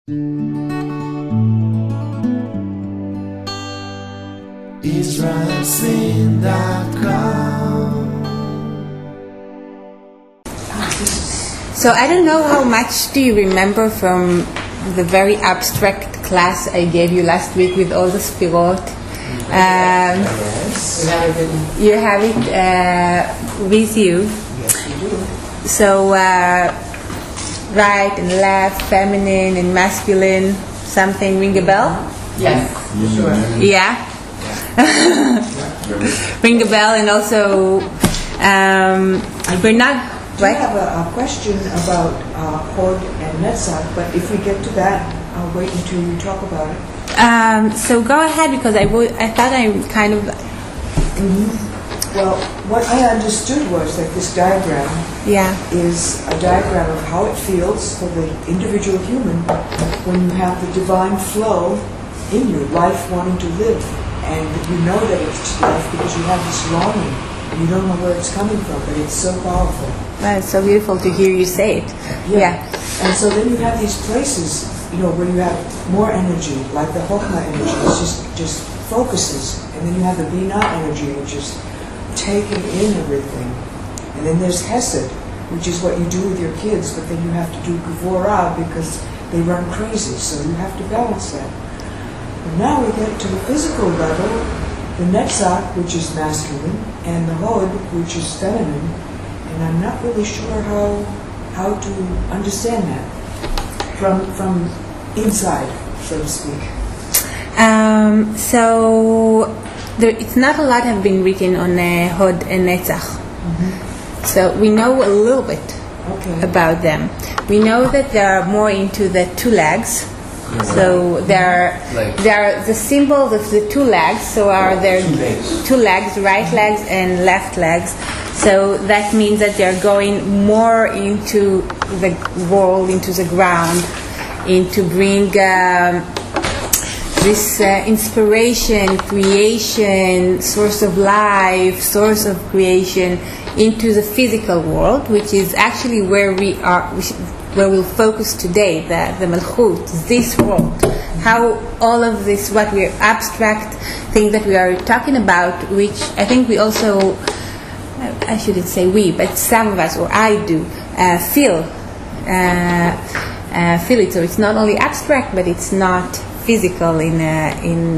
IsraelSing.com. So I don't know how much do you remember from the very abstract class I gave you last week with all the Sfirot. You have it with you. Yes, we do. So right and left, feminine and masculine, something ring a bell? Yes, sure. Yeah? Ring a bell, and also we're not... I have a question about Hod and Netzach, but if we get to that, I'll wait until you talk about it. So go ahead, because I thought I kind of... Well, what I understood was that this diagram is a diagram of how it feels for the individual human when you have the divine flow in you, life wanting to live. And you know that it's life because you have this longing. You don't know where it's coming from, but it's so powerful. Well, it's so beautiful to hear you say it. Yeah. And so then you have these places, where you have more energy, like the Chokhmah energy, it's just focuses. And then you have the Binah energy, which is taking in everything. And then there's Hesed, which is what you do with your kids, but then you have to do Gevurah because they run crazy, so you have to balance that. And now we get to the physical level, the Netzach, which is masculine, and the Hod, which is feminine, and I'm not really sure how to understand that from inside, so to speak. So it's not a lot have been written on Hod and Netzach. So we know a little bit about them. We know that they are more into the two legs. So they're the symbols of the two legs. So are there two legs, right legs and left legs. So that means that they're going more into the world, into the ground, into bring this inspiration, creation, source of life, source of creation into the physical world, which is actually where we are, where we'll focus today, the Malchut, this world. How all of this, what we're abstract things that we are talking about, which I think we also, I shouldn't say we, but some of us, or I do, feel it. So it's not only abstract, but it's not physical in the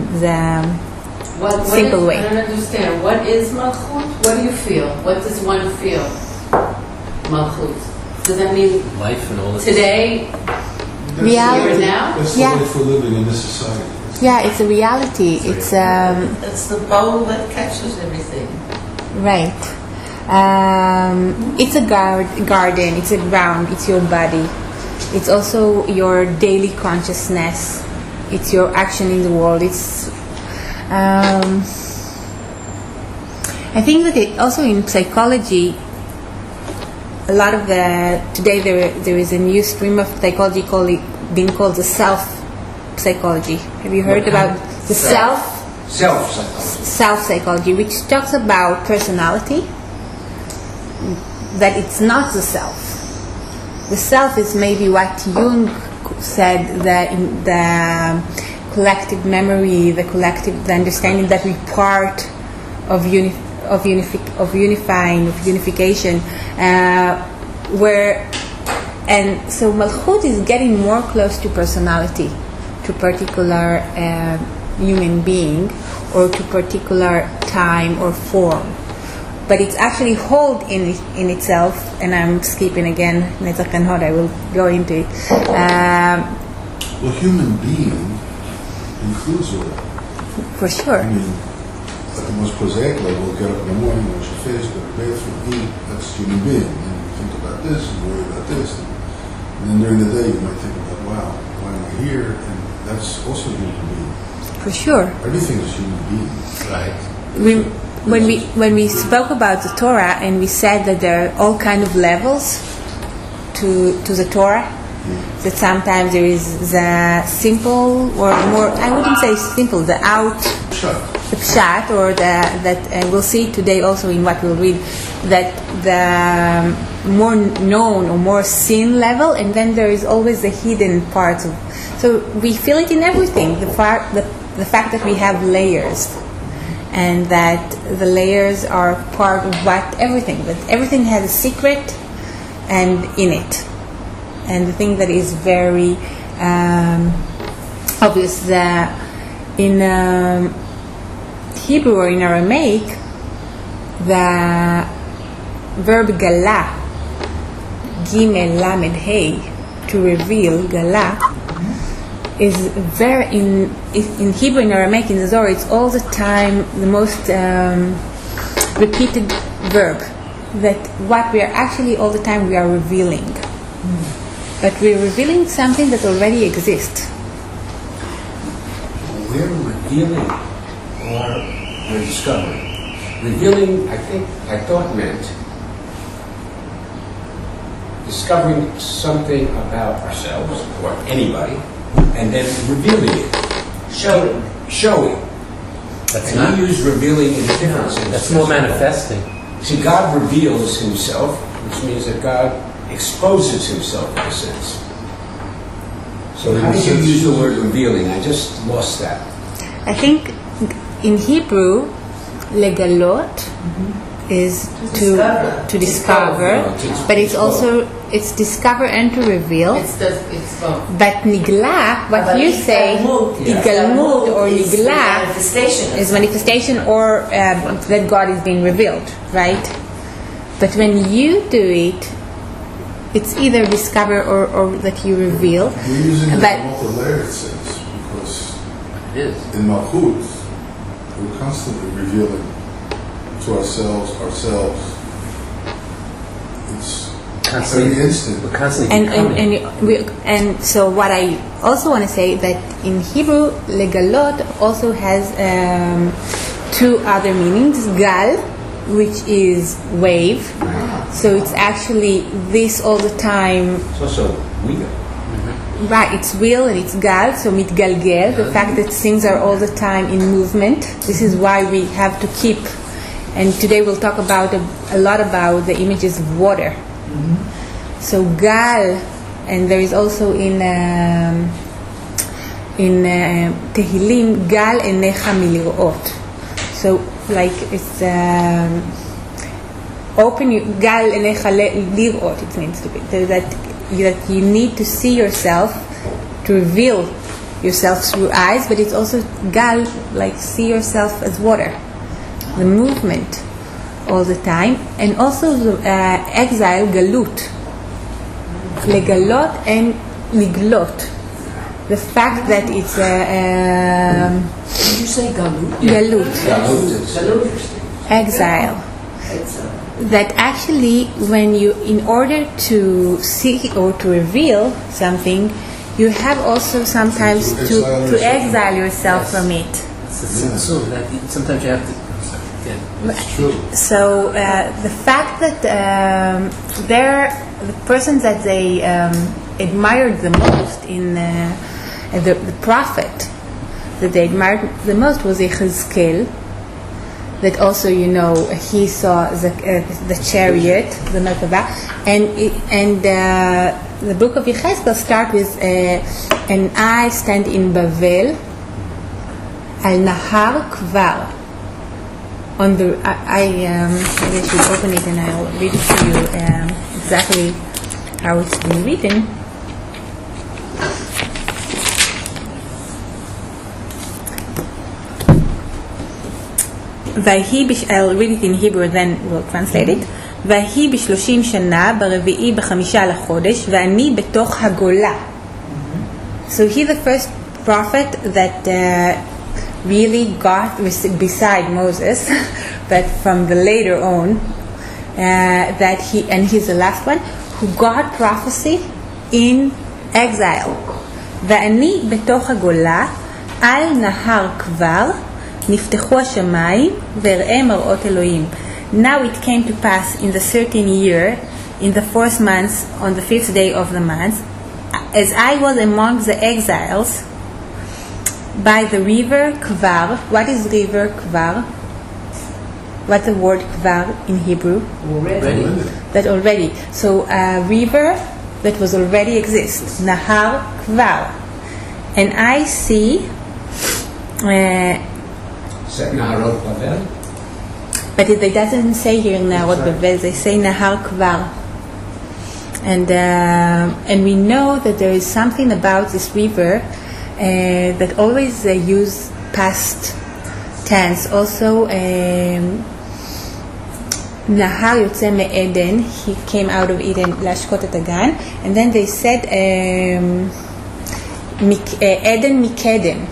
simple way. I don't understand. What is Malchut? What do you feel? What does one feel? Malchut. Does that mean life and all today? Reality. Here and now? That's the life we're living in this society. It's a reality. It's It's the bowl that catches everything. right. It's a garden. It's a ground. It's your body. It's also your daily consciousness. It's your action in the world. It's. I think that it also in psychology. A lot of today there is a new stream of psychology being called the self-psychology. Have you heard about the self-psychology, which talks about personality, that it's not the self. The self is maybe what Jung said, the collective memory, the understanding that we're part of unification, and so Malchut is getting more close to personality, to particular human being, or to particular time or form. But it's actually hold in itself, and I'm skipping again Netzach and Hod, I will go into it. Well, human being includes all that. For sure. I mean, at the most prosaic level, get up in the morning, wash your face, go to the bathroom, eat, that's human being. And you think about this and worry about this. And then during the day, you might think about, wow, why am I here? And that's also human being. For sure. Everything is human being. right. When we spoke about the Torah, and we said that there are all kind of levels to the Torah, that sometimes there is the simple, or more, I wouldn't say simple, the pshat, or that we'll see today also in what we'll read, that the more known or more seen level, and then there is always the hidden parts of. So we feel it in everything. The fact that we have layers, and that the layers are part of everything. But everything has a secret, and in it, and the thing that is very obvious that in Hebrew or in Aramaic, the verb gala, gimel lamed hey, to reveal, gala, is very in Hebrew and Aramaic in the Zohar. It's all the time the most repeated verb. That what we are actually all the time we are revealing, but we're revealing something that already exists. We're revealing or we're discovering. Revealing, I thought meant discovering something about ourselves or anybody, and then revealing it. Showing. That's and not. we use revealing in a different sense. That's more manifesting. See, God reveals himself, which means that God exposes himself in a sense. So how do you use the word revealing? I just lost that. I think in Hebrew, legalot is to discover, but it's also discover and to reveal. It's both. But nigla, what you say, igalmut or nigla, is manifestation or that God is being revealed, right? But when you do it, it's either discover or that you reveal. We're using it in a multi-layered sense because It is. in Malchut, we're constantly revealing to ourselves. It's very instant. We're constantly becoming. And so what I also want to say that in Hebrew, legalot also has two other meanings. Gal, which is wave. So it's actually this all the time. It's also real. Right, it's real and it's gal, so mitgalgel, the fact that things are all the time in movement. This is why we have to keep, and today we'll talk about a lot about the images of water. So gal, and there is also in Tehillim, gal enecha milirot. So like it's open gal enecha lirot. It means to be that you need to see yourself, to reveal yourself through eyes, but it's also gal, like see yourself as water, the movement all the time, and also the exile galut, legalot and liglot. The fact that it's Did you say galut? galut, Galut. exile. That actually, when you, in order to see or to reveal something, you have also sometimes to exile yourself from it. So that sometimes you have to. Yeah. That's true. So the fact that the person that they admired the most in the prophet that they admired the most was Yechezkel. That also, he saw the chariot, the Merkava, and the book of Yechezkel starts with and I stand in Bavel al Nahar Kvar. On the maybe I should open it and I'll read it to you exactly how it's been written. I'll read it in Hebrew, then we'll translate it. ויהי ב30 שנה, ברביעי ב5 לחודש, ואני בתוך הגולה. So he the first prophet that really got, beside Moses, but from the later on, that he, and he's the last one, who got prophecy in exile. ואני בתוך הגולה, על נהר כבר, נפתחו השמיים ואראה מראות אלוהים. Now it came to pass in the 13th year, in the 4th month, on the 5th day of the month, as I was among the exiles by the river Kvar. What is river Kvar? What's the word Kvar in Hebrew? Ready. That already. So a river that was already exists. Nahar Kvar. and I see. Is that Naharot Babel? But it doesn't say here Naharot Babel. They say Nahar Kvar. And we know that there is something about this river that always use past tense. Also, Nahar Yotze me'Eden, he came out of Eden, Lashkot et Hagan, and then they said Eden Mikedem.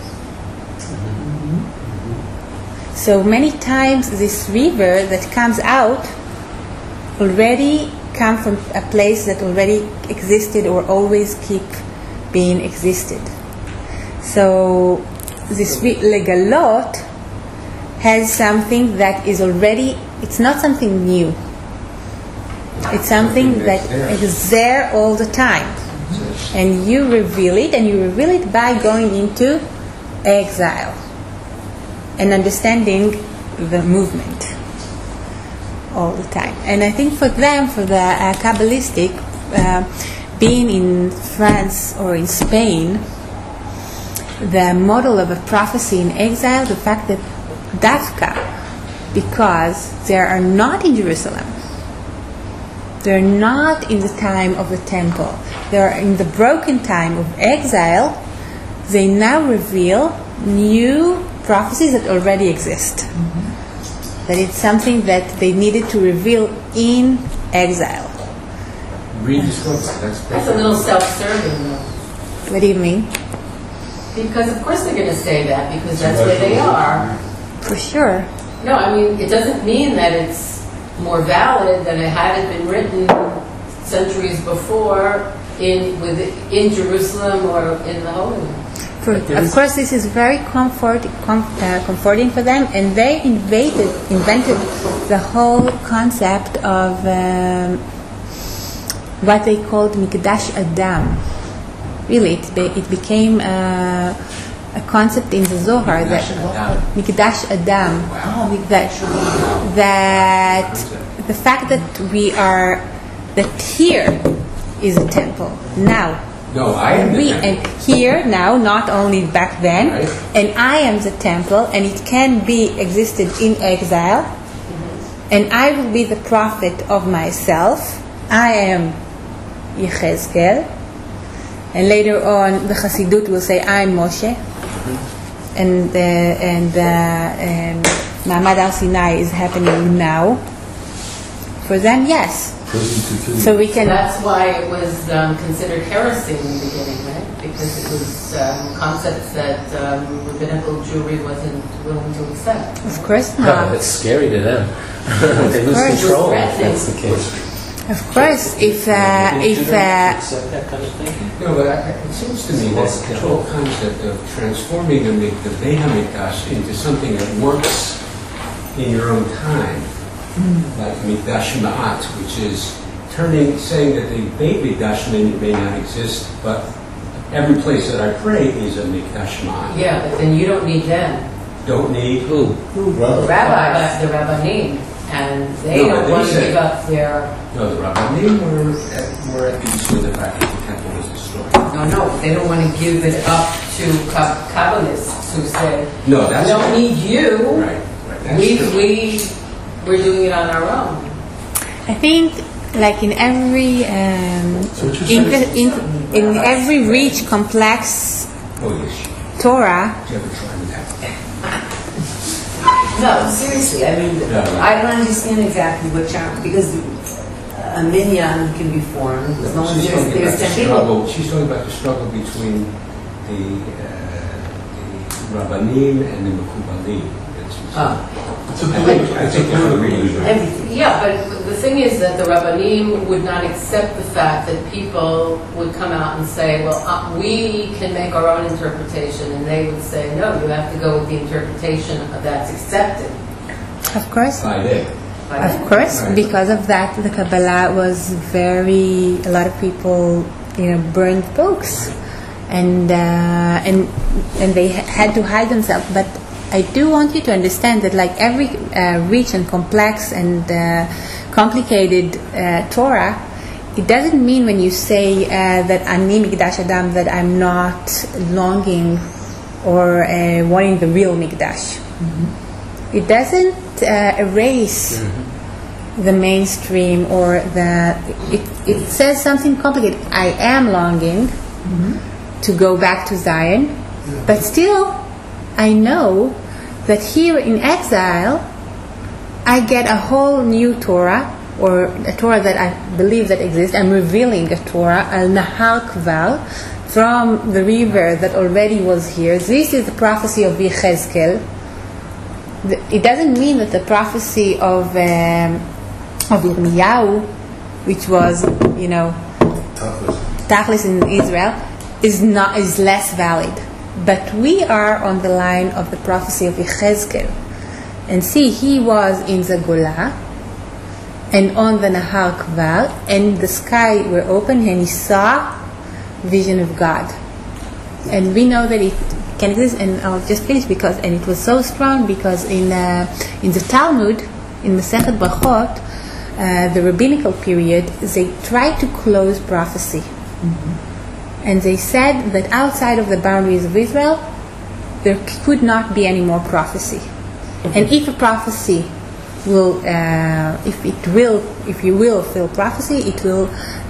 So many times this river that comes out already come from a place that already existed or always keep being existed. So this legalot has something that is already, it's not something new. It's something that is there all the time. And you reveal it, and you reveal it by going into exile and understanding the movement all the time. And I think for them, for the Kabbalistic, being in France or in Spain, the model of a prophecy in exile, the fact that Dafka, because they are not in Jerusalem, they're not in the time of the temple, they're in the broken time of exile, they now reveal new prophecies that already exist. Mm-hmm. That it's something that they needed to reveal in exile. That's a little self-serving, though. What do you mean? Because of course they're going to say that, because that's where they are. For sure. No, I mean, it doesn't mean that it's more valid than it had it been written centuries before in Jerusalem or in the Holy Land. Of course, this is very comforting for them, and they invented the whole concept of what they called Mikdash Adam. Really, it became a concept in the Zohar that Mikdash Adam. That the fact that that here is a temple now. No, I am the temple. And here now, not only back then, right. And I am the temple, and it can be existed in exile, and I will be the prophet of myself. I am Yechezkel, and later on the Chassidut will say I'm Moshe, and Ma'amad Har Sinai is happening now. For them, yes. So we can. That's why it was considered heresy in the beginning, right? Because it was concepts that rabbinical Jewry wasn't willing to accept. Of course No, not. it's scary to them. They lose course. control if that's the case. Of course, if accept that kind of thing? No, but it seems to me that the whole concept of transforming the Beit HaMikdash into something that works in your own time, like Mikdash Ma'at, which is saying that the Beit Mikdash may not exist, but every place that I pray is a Mikdash Ma'at. Yeah, but then you don't need them. Don't need Who? The rabbis, the rabbanim, and they don't want to give up their. No, the Rabbanim were at peace with the fact that the temple was destroyed. No, they don't want to give it up to Kabbalists who say, No, that's we don't need you. Right. That's We're doing it on our own. I think, like in every in every rich, complex Torah, Did you ever try with that? No, seriously. I mean, I don't understand exactly what because a minyan can be formed as long as there's 10 people. She's talking about the struggle between the Rabbanim and the Mekubalim. I think they're reading Everything. Yeah, but the thing is that the Rabbanim would not accept the fact that people would come out and say, well, we can make our own interpretation, and they would say, no, you have to go with the interpretation that's accepted. of course, by them. of course, Right. because of that, the Kabbalah was a lot of people, burned books, and they had to hide themselves, but I do want you to understand that like every rich and complex and complicated Torah, it doesn't mean when you say that Ani Mikdash Adam that I'm not longing or wanting the real Mikdash. It doesn't erase the mainstream or it says something complicated. I am longing to go back to Zion, but still I know that here in exile I get a whole new Torah, or a Torah that I believe that exists. I'm revealing a Torah, Al Nahar Kval, from the river that already was here. This is the prophecy of Yechezkel. It doesn't mean that the prophecy of Yirmiyahu, which was, Tachlis in Israel, is less valid. But we are on the line of the prophecy of Yechezkel. And see, he was in the Golah and on the Nahar Kval, and the sky were open and he saw vision of God. And we know that it can exist, and I'll just finish and it was so strong because in the Talmud, in Masechet Brachot, the rabbinical period, they tried to close prophecy. And they said that outside of the boundaries of Israel, there could not be any more prophecy. And if a prophecy will, if you will fulfill prophecy, it will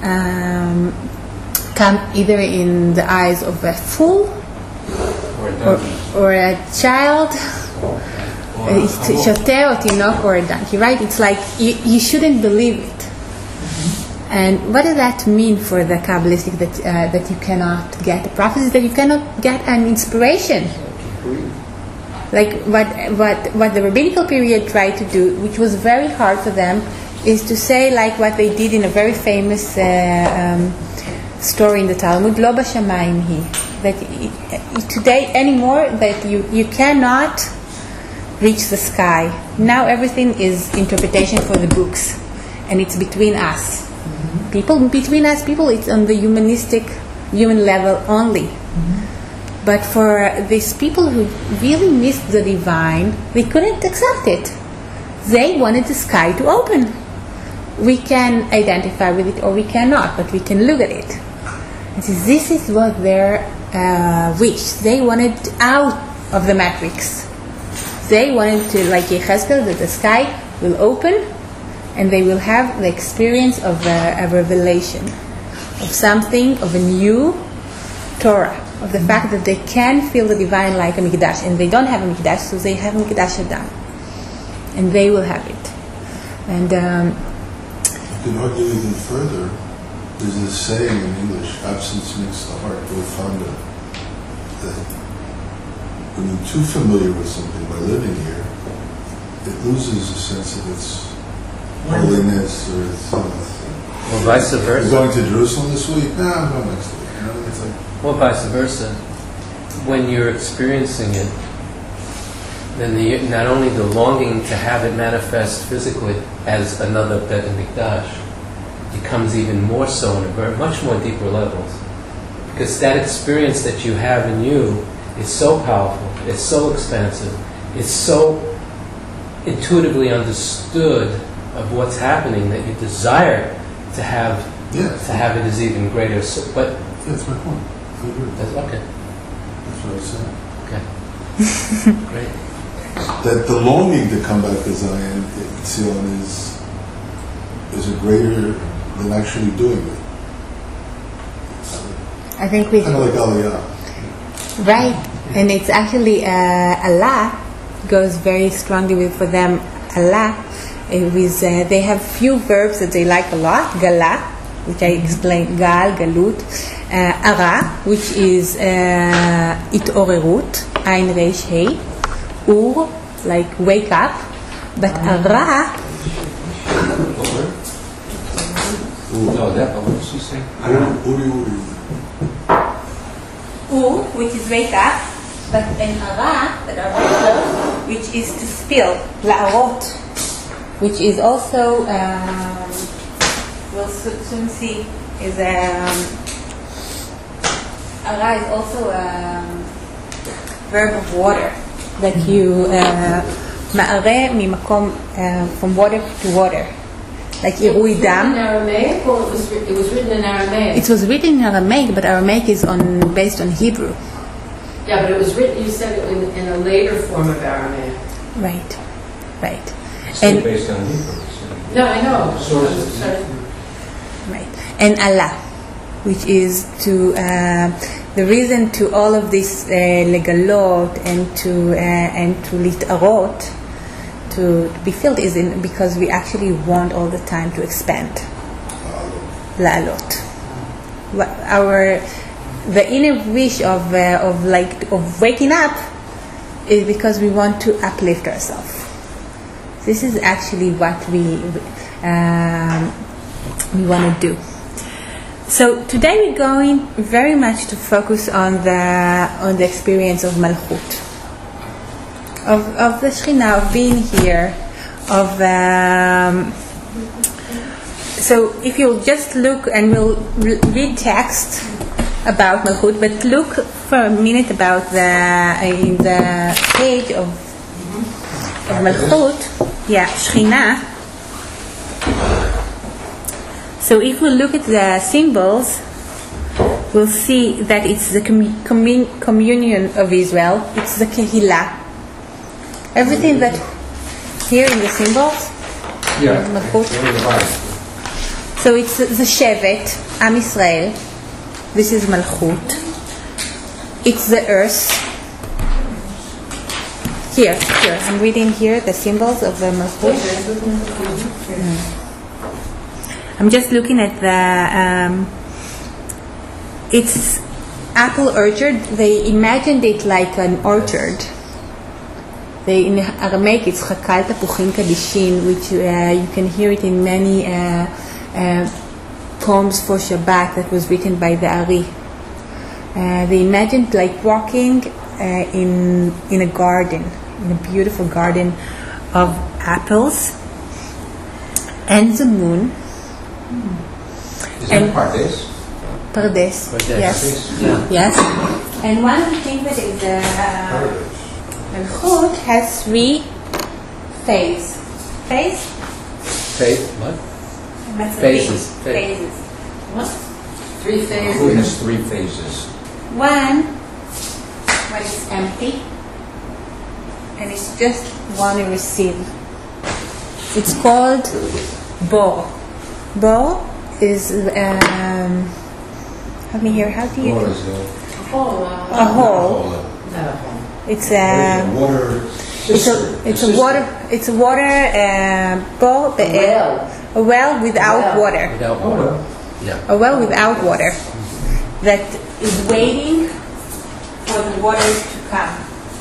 come either in the eyes of a fool or a child, shoter or tinok or a donkey. Right? It's like you shouldn't believe it. And what does that mean for the Kabbalistic that you cannot get a prophecy, that you cannot get an inspiration? Like what the rabbinical period tried to do, which was very hard for them, is to say like what they did in a very famous story in the Talmud, Lo b'shamayim hi, that today anymore that you cannot reach the sky. Now everything is interpretation for the books, and it's between us. Between us people, it's on the human level only. But for these people who really missed the divine, they couldn't accept it. They wanted the sky to open. We can identify with it or we cannot, but we can look at it. And so this is what their wish. They wanted out of the matrix. They wanted to, like Yechezkel, that the sky will open and they will have the experience of a revelation, of something, of a new Torah, of the fact that they can feel the divine like a Mikdash, and they don't have a Mikdash, so they have Mikdash Adam, and they will have it. And you can argue even further. There's this saying in English: "Absence makes the heart grow fonder." That when you're too familiar with something by living here, it loses a sense of its holiness or its. Or vice versa. You're going to Jerusalem this week? No, I'm going next week. It's like. Or vice versa. When you're experiencing it, then not only the longing to have it manifest physically as another Bet HaMikdash becomes even more so on a much more deeper levels. Because that experience that you have in you is so powerful, it's so expansive, it's so intuitively understood of what's happening that you desire to have it as even greater. But that's my point. That's okay. That's what I said. Okay. Great. That the longing to come back to Zion, Zion is a greater than actually doing it. I think we kind of like Aliyah. Right, and it's actually Allah goes very strongly with for them. Allah, they have few verbs that they like a lot. Gala, which I explained, Gal, Galut. Ara, which is Itorerut, Ein Reish Hei. Ur, like wake up. But Ara. What did she say? Ur, which is wake up. But an Ara, that are very close, which is to spill. La'arot, which is also, we'll soon see, is Ara is also a verb of water, that you ma'are mimakom, from water to water. like Irui In Dam. Aramaic, or it was written in Aramaic? It was written in Aramaic, but Aramaic is based on Hebrew. Yeah, but it was written, you said, in a later form of Aramaic. Right, right. Still And based on Hebrew. So. No, I know. Sources. right, and Allah, which is to the reason to all of this legalot and to litarot, to be filled, is because we actually want all the time to expand. La'alot. The inner wish of waking up is because we want to uplift ourselves. This is actually what we want to do. So today we're going very much to focus on the experience of Malchut, of the Shekhinah, of being here, of. So if you'll just look, and we'll read text about Malchut, but look for a minute about in the page of Malchut, Shekhinah. So if we look at the symbols, we'll see that it's the communion of Israel. It's the Kehillah. Everything that here in the symbols, Malchut. So it's the Shevet, Am Yisrael. This is Malchut. It's the earth. Here. I'm reading here the symbols of the Malchut. I'm just looking at the. It's apple orchard. They imagined it like an orchard. In Aramaic, it's Chakal Tapuchim Kadishin, which you can hear it in many poems for Shabbat that was written by the Ari. They imagined like walking in a garden, in a beautiful garden of apples, and the moon. Is that Pardes? Pardes. Yes. Yeah. Yes. And one of the things that is Malchut has 3 phases. Phase? What? That's a Phases. thing. Phases. What? 3 phases. Malchut has 3 phases. One, when it's empty, and it's just want to receive. It's called Bor. Bor is help me here. How do you? Or is a hole. Not a hole. It's water. It's a water. It's a water bor. A well without water. Without water. Yeah. A well without water that is waiting for the water to come.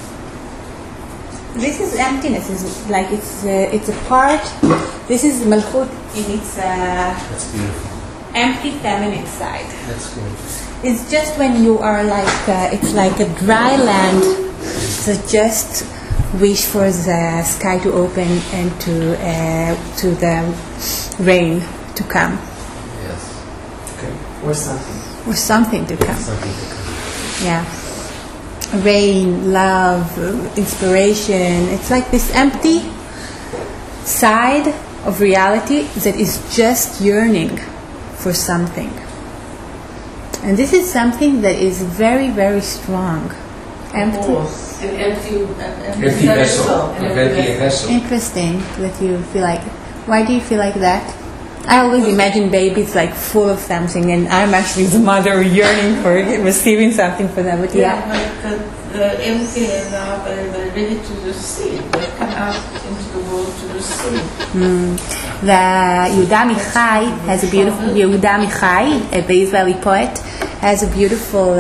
This is emptiness. It's like it's a part. This is Malchut in its That's beautiful. empty feminine side. That's good. It's just when you are like it's like a dry land. So just wish for the sky to open and to the rain to come. Yes. Or something. Or something to come. Something to come. Yeah. Rain, love, inspiration. It's like this empty side of reality that is just yearning for something. And this is something that is very, very strong. Empty. An empty vessel. An empty vessel. Interesting that you feel like. Why do you feel like that? I always imagine babies like full of something, and I'm actually the mother yearning for receiving something for them. But Yeah, but the empty and now they're ready to receive. They come out into the world to receive. The Yehuda Amichai has a beautiful Yehuda Amichai, the Israeli poet, has a beautiful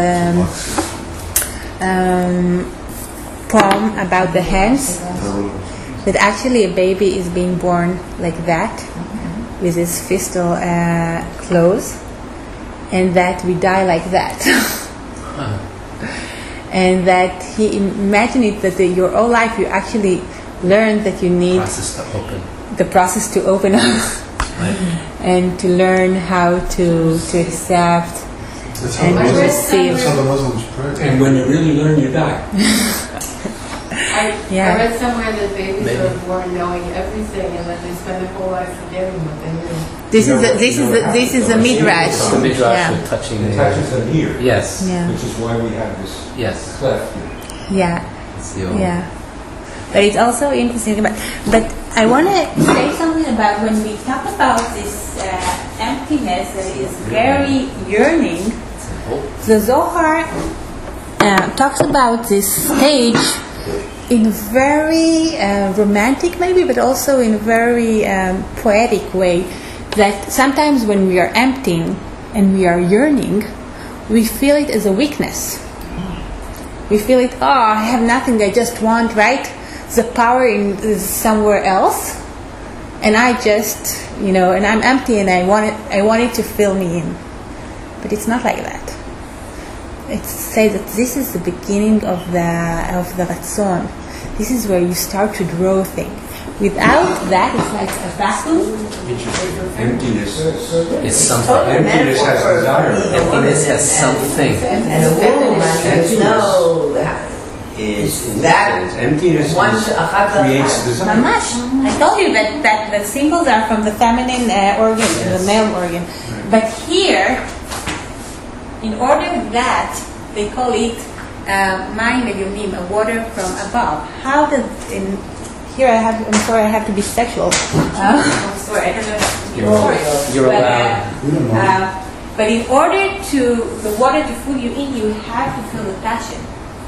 poem about the hands. That actually a baby is being born like that, with his fistal clothes, and that we die like that. And that he imagined it that your whole life you actually learn that you need the process to open up and to learn how to accept and to receive. That's how the Muslims pray. And when you really learn, you die. Yeah. I read somewhere that babies Maybe. are born knowing everything, and that they spend their whole life forgetting what they knew. This You is know a, this you is know a, what this is a happens. midrash. The midrash Yeah. with touching It the touches them here, Yes. Yeah. which is why we have this Yes. cleft here. Yeah. It's the old- Yeah. But it's also interesting about, but I want to say something about when we talk about this emptiness that is very yearning. The Zohar talks about this stage in a very romantic, maybe, but also in a very poetic way. That sometimes when we are emptying and we are yearning, we feel it as a weakness. We feel it. Oh, I have nothing. I just want, right? The power is somewhere else, and I just, and I'm empty, and I want it to fill me in. But it's not like that. It says that this is the beginning of the ratzon. This is where you start to draw things. Without that, it's like a vacuum. Emptiness It's something. Emptiness has desire. Emptiness has something. And a woman is that Emptiness one creates desire. Mamash. I told you that the symbols are from the feminine organ, the male organ. But here, in order that, they call it mayim elyonim, a water from above. How does here I'm sorry, I have to be sexual. I'm sorry, I don't know. You're But, allowed. We don't know. but in order to the water to fill you in, you have to feel the passion.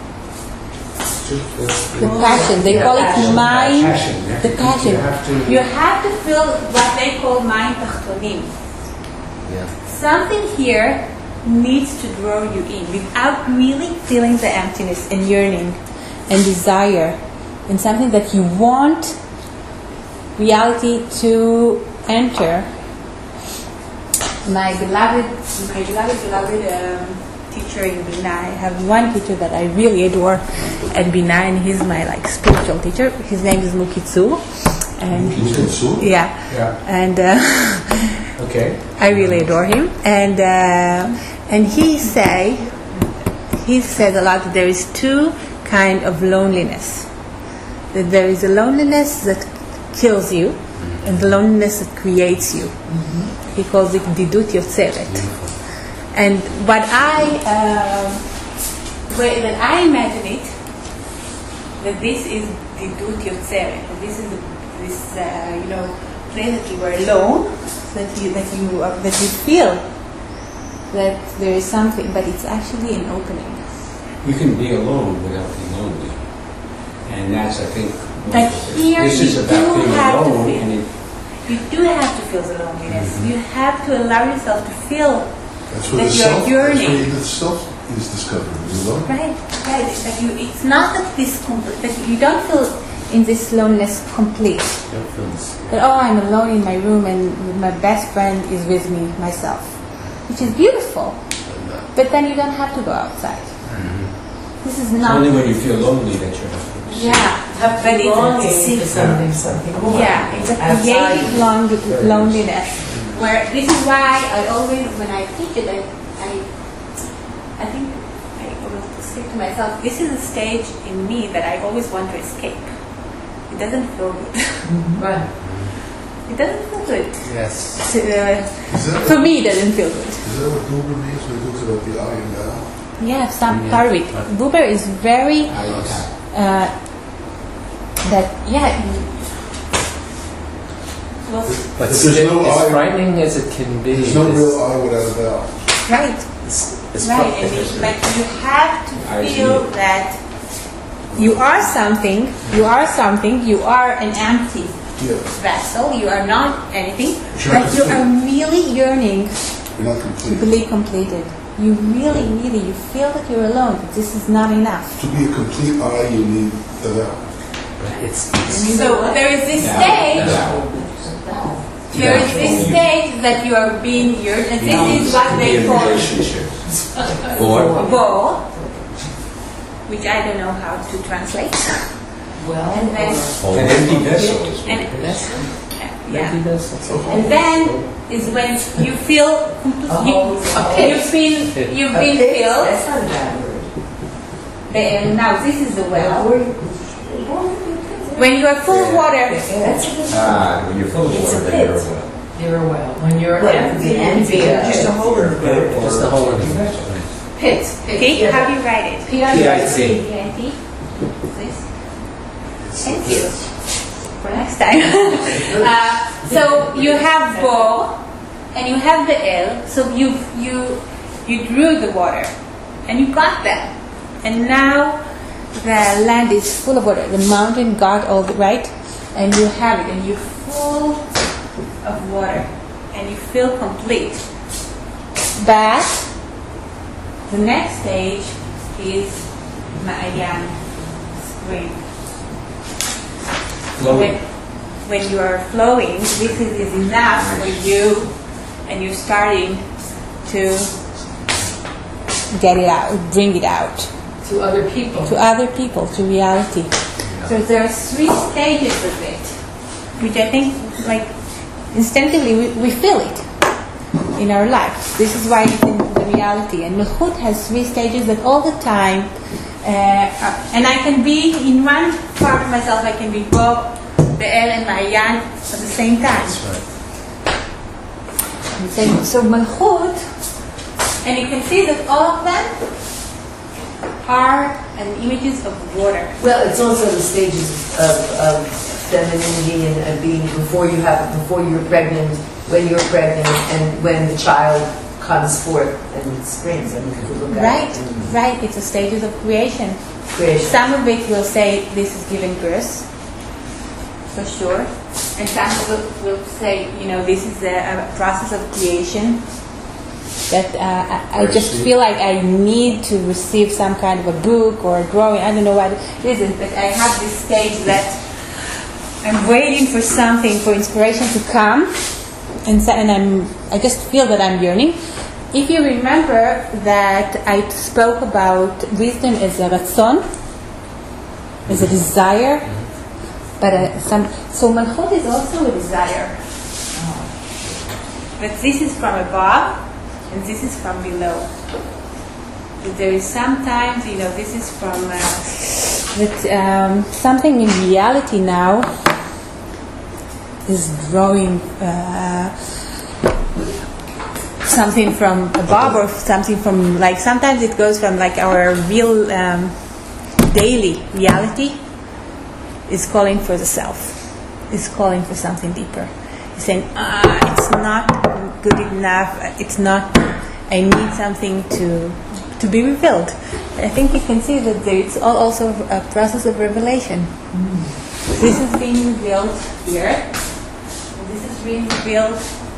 The passion. They call it mayim. Passion. The passion. You have to feel what they call mayim tachtonim. Yeah. Something here needs to draw you in without really feeling the emptiness and yearning and desire and something that you want reality to enter. My beloved teacher in Bina, I have one teacher that I really adore at Bina, and he's my spiritual teacher. His name is Mukitsu, and yeah, and Okay. I really adore him, and he says a lot that there is two kind of loneliness. That there is a loneliness that kills you, and the loneliness that creates you. Mm-hmm. He calls it didut yotzeret. And what way that I imagine it, that this is didut yotzeret. This is place that you are alone. That you feel that there is something, but it's actually an opening. You can be alone without being lonely. And that's, I think, But here this is you about do being have to alone. feel. And You do have to feel the loneliness. You have to allow yourself to feel That's where that the you're self, yearning. the self is discovered, you know? Right. That it's not that that you don't feel in this loneliness complete. Don't feel this. That I'm alone in my room and my best friend is with me, myself, which is beautiful. But then you don't have to go outside. This is it's not. only when you feel lonely that you're happy. Yeah, Have but to it's longing for something more. yeah, it's a creative loneliness. Where this is why I always, when I teach it, I think I always say to myself, this is a stage in me that I always want to escape. It doesn't feel good. Right. It doesn't feel good. Yes. For me, it doesn't feel good. Is that what Buber means when he talks about the I and thou? Yeah, some part of it. Buber is very But If there's no as I- frightening as it can be, There's no it's- real I without a thou. right. it's Right, fri- but you have to I feel see. that you are something, you are an empty Yeah, vessel, you are not anything, Sure. but you are really yearning you're not to complete. be completed. You really, you feel that you're alone, that this is not enough. To be a complete I, you need a thou. it's So there is this stage, there is this stage that you are being yearned, and this is what Be they in call relationships. Or bo, which I don't know how to translate. Well, And then, an empty vessel is what and, it is. yeah. And then is when you feel you've been filled. That's not a bad word. And now this is the well. When you are full of water, When you're full of water, then you're a well. You're a well. When you're empty, Just a hole in the ground. Just a hole in the ground. pit. okay, how do you write it? P-I-C. P-I-T. Please. Thank you. For next time. So you have Bo, and you have the L. So you drew the water, and you got them, and now the land is full of water. The mountain got all the right, and you have it, and you're full of water, and you feel complete. But the next stage is Ma'ayan, spring. Flowing. When you are flowing, this is enough for you, and you're starting to get it out, bring it out To other people. to reality. So there are 3 stages of it, which I think, like, instinctively we feel it in our life. This is why it's in the reality. And Malchut has 3 stages that all the time, and I can be in one part of myself, I can be Bo, Be'er, and Ma'ayan at the same time. That's right. So Malchut, and you can see that all of them are images of water. Well, it's also the stages of femininity and being before you're pregnant, when you're pregnant, and when the child comes forth and springs. And you look at it and Right. It's the stages of creation. creation. Some of it will say this is giving birth, for sure, and some of it will say, this is a process of creation. That I just feel like I need to receive some kind of a book or a drawing. I don't know what it is, but I have this stage that I'm waiting for something, for inspiration to come, and I just feel that I'm yearning. If you remember that I spoke about wisdom as a ratzon, as a desire, but so Malchut is also a desire. But this is from above, and this is from below. But there is sometimes, this is from something in reality now is drawing something from above or something from, like, sometimes it goes from, like, our real daily reality is calling for the self, is calling for something deeper. It's saying, it's not good enough, it's not, I need something to be revealed. I think you can see that it's also a process of revelation. This is being revealed here, and this is being revealed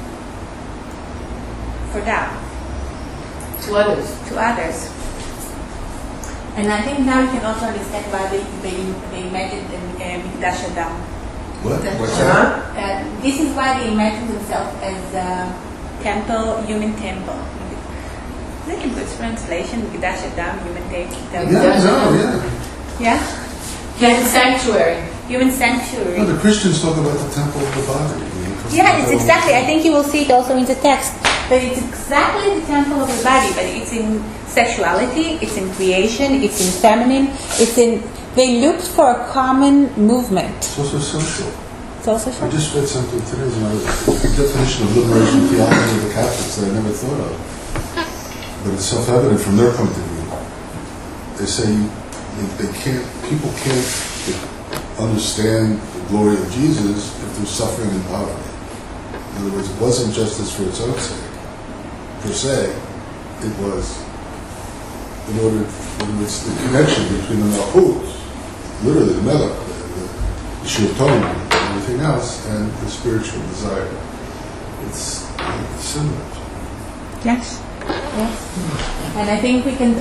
for them. To others. To others. And I think now you can also understand why they imagined Mikdash Adam. What? What's that? This is why they imagine themselves as a temple, human temple. Is that a good translation? Mikdash Adam, human temple. Yeah? Human sanctuary. Human sanctuary. No, the Christians talk about the temple of the body. Yeah, it's exactly. I think you will see it also in the text. But it's exactly the temple of the body, but it's in sexuality, it's in creation, it's in feminine, they looked for a common movement. It's also social. It's also I social. just read something today, a definition of liberation theology of the Catholics that I never thought of. But it's self-evident from their point of view. They say people can't understand the glory of Jesus if there's suffering and poverty. In other words, it wasn't justice for its own sake, per se. It was in order, it's the connection between the Malchut, literally the Melech, the Shir Atonement, and everything else, and the spiritual desire. It's similar. Yes. Yes. And I think we can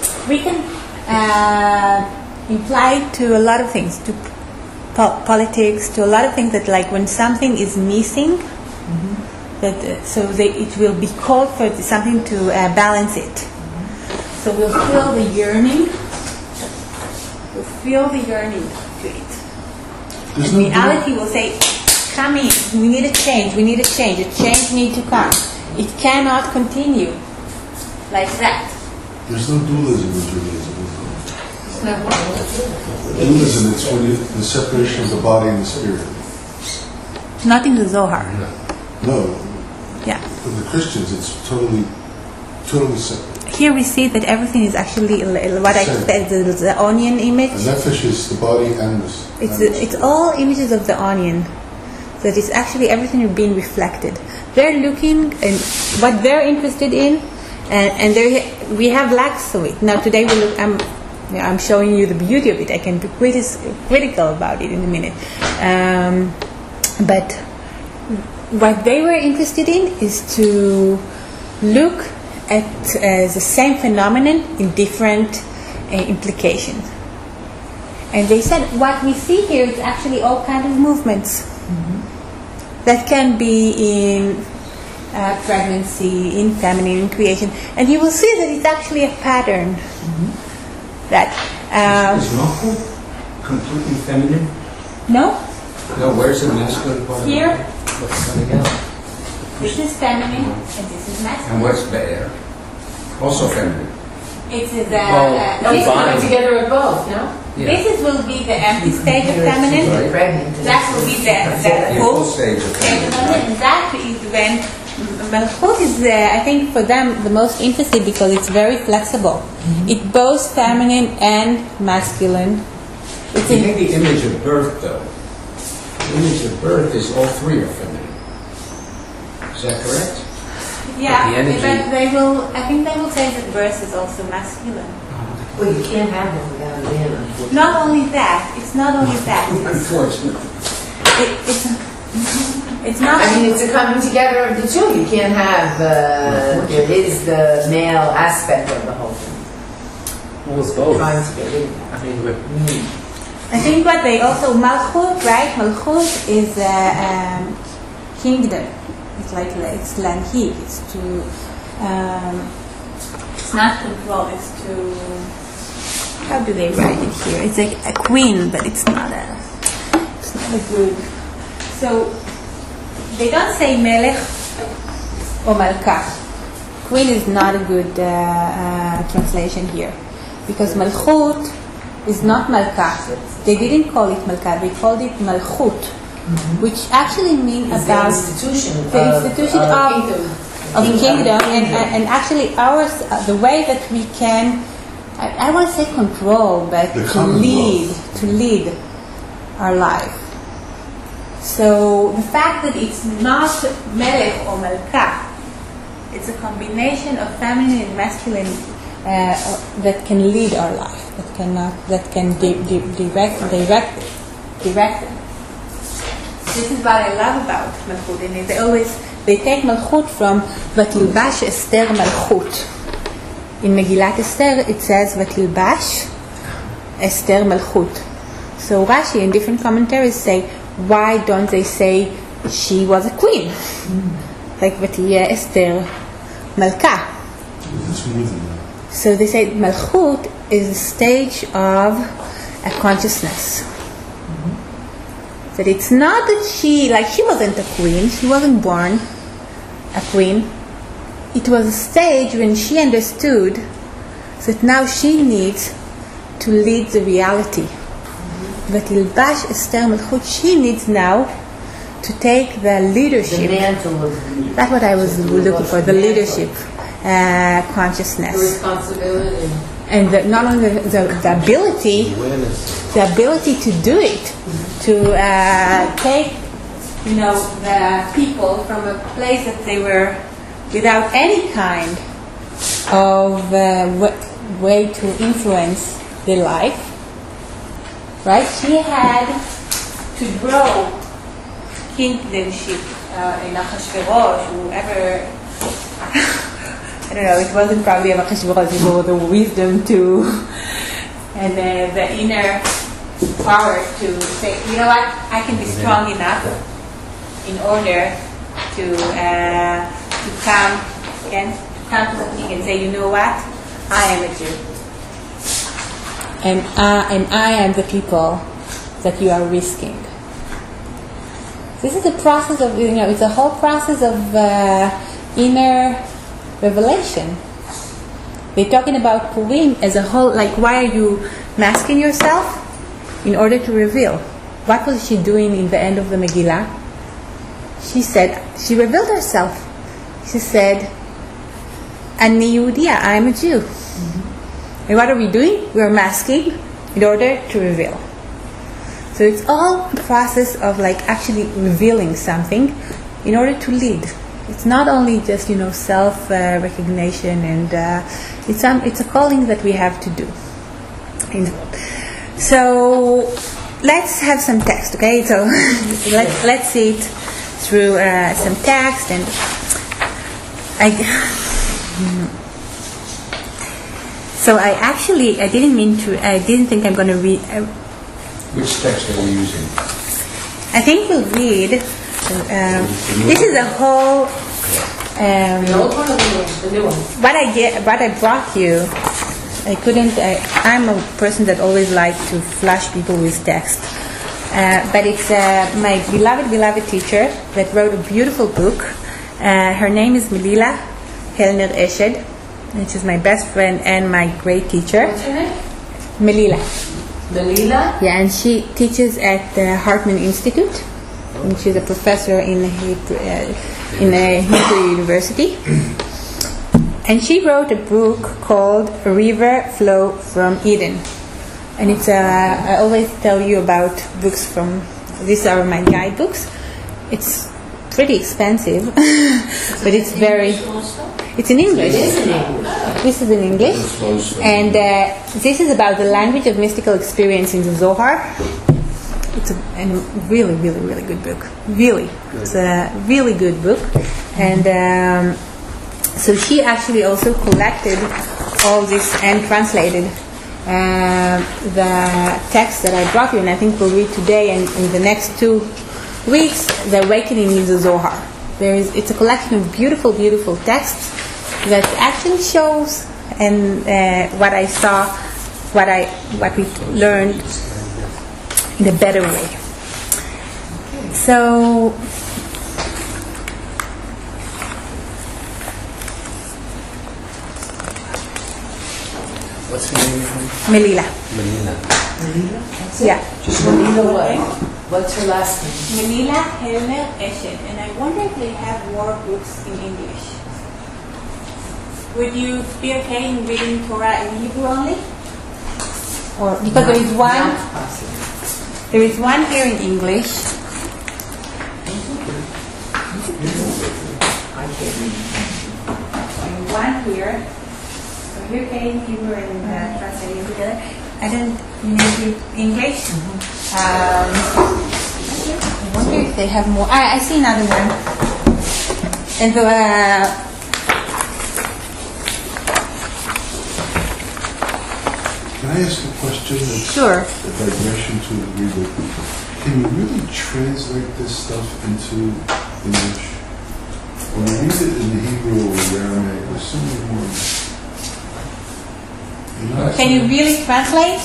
imply to a lot of things, to politics, to a lot of things that, like, when something is missing, that it will be called for something to balance it. So we'll feel the yearning. We'll feel the yearning to it. There's And no reality will say, "Come in. We need a change. We need a change. A change needs to come. It cannot continue like that." There's no dualism in Judaism. Dualism, it's when the separation of the body and the spirit. Not in the Zohar. No, Yeah. for the Christians, it's totally separate. Here we see that everything is actually what I Same. said, the onion image. And nefesh is the body and the... It's all images of the onion. That it's actually everything being reflected. They're looking and what they're interested in, and we have lacks of it. Now today I'm showing you the beauty of it. I can be critical about it in a minute. But what they were interested in is to look at the same phenomenon in different implications. And they said what we see here is actually all kinds of movements that can be in pregnancy, in feminine, in creation. And you will see that it's actually a pattern. That Is Malchut completely feminine? no, No, where's the masculine part? of it? here What's coming out? this is feminine and this is And masculine. what's Be'er? Also feminine. It's No, it's coming together at both, no? this will be the empty stage of feminine. Right. Pregnant. That will be the The full full stage of stage of feminine. feminine. And that is when Malchut is, I think, for them the most interesting because it's very flexible. It's both feminine and masculine. It's You think the image of birth, though, the image of birth is all three are feminine. Is that correct? yeah, the energy- but they will. I think they will say that birth is also masculine. Well, you can't have one without a man, unfortunately. Not only that, it's not only that. Unfortunately. It's not. I mean, it's a coming together of the two. You can't have, there is the male aspect of the whole thing. Well, it's both. Trying to get rid of that. I mean, we're I think what they also Malchut, right? Malchut is kingdom. It's like it's lanhi. It's to. It's not control. It's to. How do they write it here? It's like a queen, but it's not a. It's not a good. So they don't say melech or malkah. Queen is not a good translation here, because malchut is not malkah. They didn't call it malkah. They called it malchut, which actually means It's about the institution of kingdom, and actually ours, the way that we can, I won't say control, but The to lead, Commonwealth. to lead our life. So the fact that it's not melech or malkah, it's a combination of feminine and masculine that can lead our life, that can direct it. This is what I love about Malchut, and they take Malchut from Vatilbash Esther Malchut. In Megillat Esther it says Vatilbash Esther Malchut. So Rashi and different commentaries say, why don't they say she was a queen? Like Vatiyah Esther Malka. It's more than that. So they say Malchut is a stage of a consciousness. That it's not that she wasn't a queen, she wasn't born a queen. It was a stage when she understood that now she needs to lead the reality. Vatilbash Esther Malchut, she needs now to take the leadership. The mantle of leadership. That's what I was looking for, the leadership consciousness. The responsibility. And not only the ability, awareness. the ability to do it, to take, the people from a place that they were without any kind of way to influence their life. Right? She had to grow kingdomship in Achashverosh, whoever. I don't know, it wasn't probably Achashverosh, it was the wisdom to, and the inner power to say, you know what, I can be strong enough in order to come to the king and say, you know what, I am a Jew. And I am the people that you are risking. This is a process of, it's a whole process of inner revelation. They're talking about Purim as a whole, like why are you masking yourself in order to reveal. What was she doing in the end of the Megillah? She said, she revealed herself. She said, Ani Yehudiya, I'm a Jew. And what are we doing? We are masking in order to reveal. So it's all a process of like actually revealing something in order to lead. It's not only just self-recognition, and it's a calling that we have to do. So let's have some text, okay? So let's see it through some text, and I didn't think I'm going to read. Which text are we using? I think we'll read. This is a whole. The old one or the new one? What I brought you. I couldn't. I'm a person that always likes to flash people with text. But it's my beloved teacher that wrote a beautiful book. Her name is Melila Helner Eshed, which is my best friend and my great teacher. What's her name? Melila. Melila? Yeah, and she teaches at the Hartman Institute. And she's a professor in a Hebrew University. And she wrote a book called A River Flow from Eden. And it's I always tell you about books from, these are my guidebooks. It's pretty expensive, but it's it's in English. It is in English. This is in English. And this is about the language of mystical experience in the Zohar. It's a really, really, really good book. Really. It's a really good book. And so she actually also collected all this and translated the text that I brought you, and I think we'll read today and in the next 2 weeks, The Awakening in the Zohar. It's a collection of beautiful, beautiful texts that actually shows and what I saw, what we learned in a better way. So What's her name again? Melila. Melila. Melila? That's it? Yeah. Just Melila Melila what? what? What's her last name? Melila Helner Eshed, and I wonder if they have more books in English. Would you be okay in reading Torah in Hebrew only? Or because there is one, Not possible. there is one here in English. And one here. So here came Hebrew and translated together. I don't need English. I wonder if they have more. I see another one. And the, Can I ask a question that's Sure. a digression to the reader? Can you really translate this stuff into English? When you read it in the Hebrew or the Aramaic, there's so many more. can you really translate?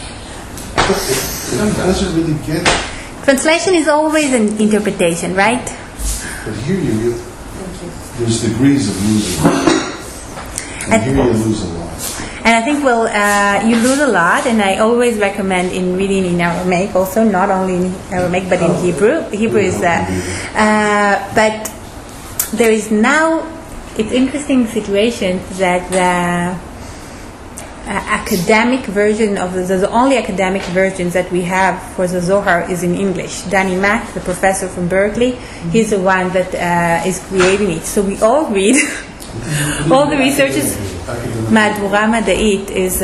It doesn't really get it. Translation is always an interpretation, right? But here there's degrees of losing. And here you lose a lot. And I think you lose a lot, and I always recommend in reading in Aramaic also, not only in Aramaic but in Hebrew. Hebrew is, but there is now, it's interesting situation that the academic version of the only academic versions that we have for the Zohar is in English. Danny Mack, the professor from Berkeley, he's the one that is creating it. So we all read, all the researchers. Madhura Mada'it is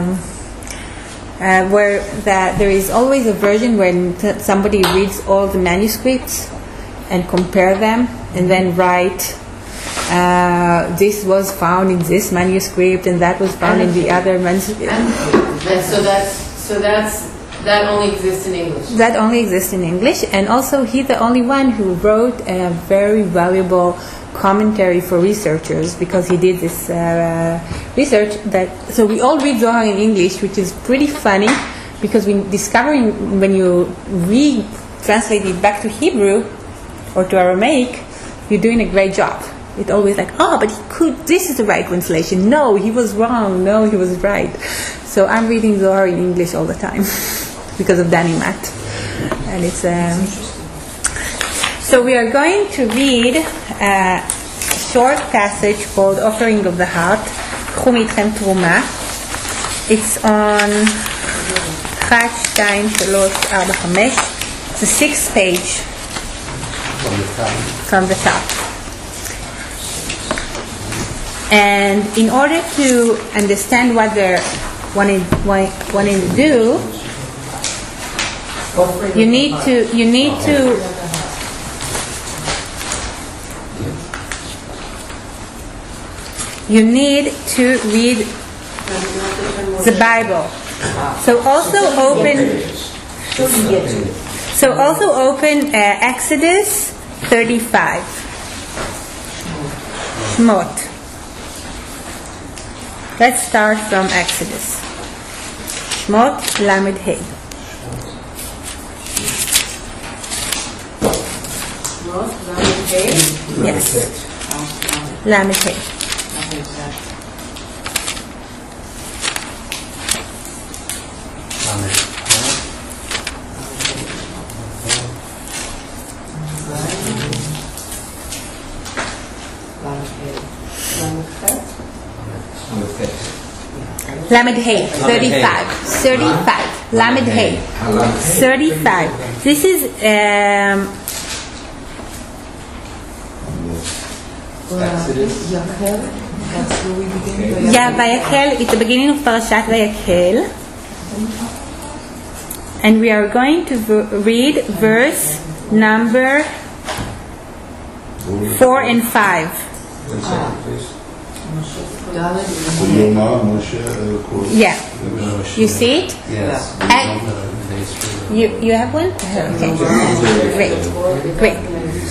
where there is always a version when somebody reads all the manuscripts and compare them and then write this was found in this manuscript and that was found in the other manuscript. And so that only exists in English. That only exists in English, and also he's the only one who wrote a very valuable commentary for researchers because he did this research. So we all read Zohar in English, which is pretty funny because when you translate it back to Hebrew or to Aramaic, you're doing a great job. It's always like, but this is the right translation. No, he was wrong. No, he was right. So I'm reading Zohar in English all the time because of Danny Matt. And it's so we are going to read a short passage called Offering of the Heart. קחו מאיתכם תרומה. It's on 1, 2, 3, 4, 5. It's the 6th page from the top. And in order to understand what they're wanting to do, you need to read the Bible. So also open Exodus 35. Shmot. Let's start from Exodus. Shmot Lamed Hey. Shmot Lamed Hey? Yes. Lamed Hey. Lamed Hey, 35. 35. Lamed Hey. 35. This is Exodus. That's where we begin. Vayakhel. It's the beginning of Parashat Vayakhel. And we are going to read verse number 4 and 5. 1 second, please. Yeah. You see it? Yes. You have one? Okay. Great.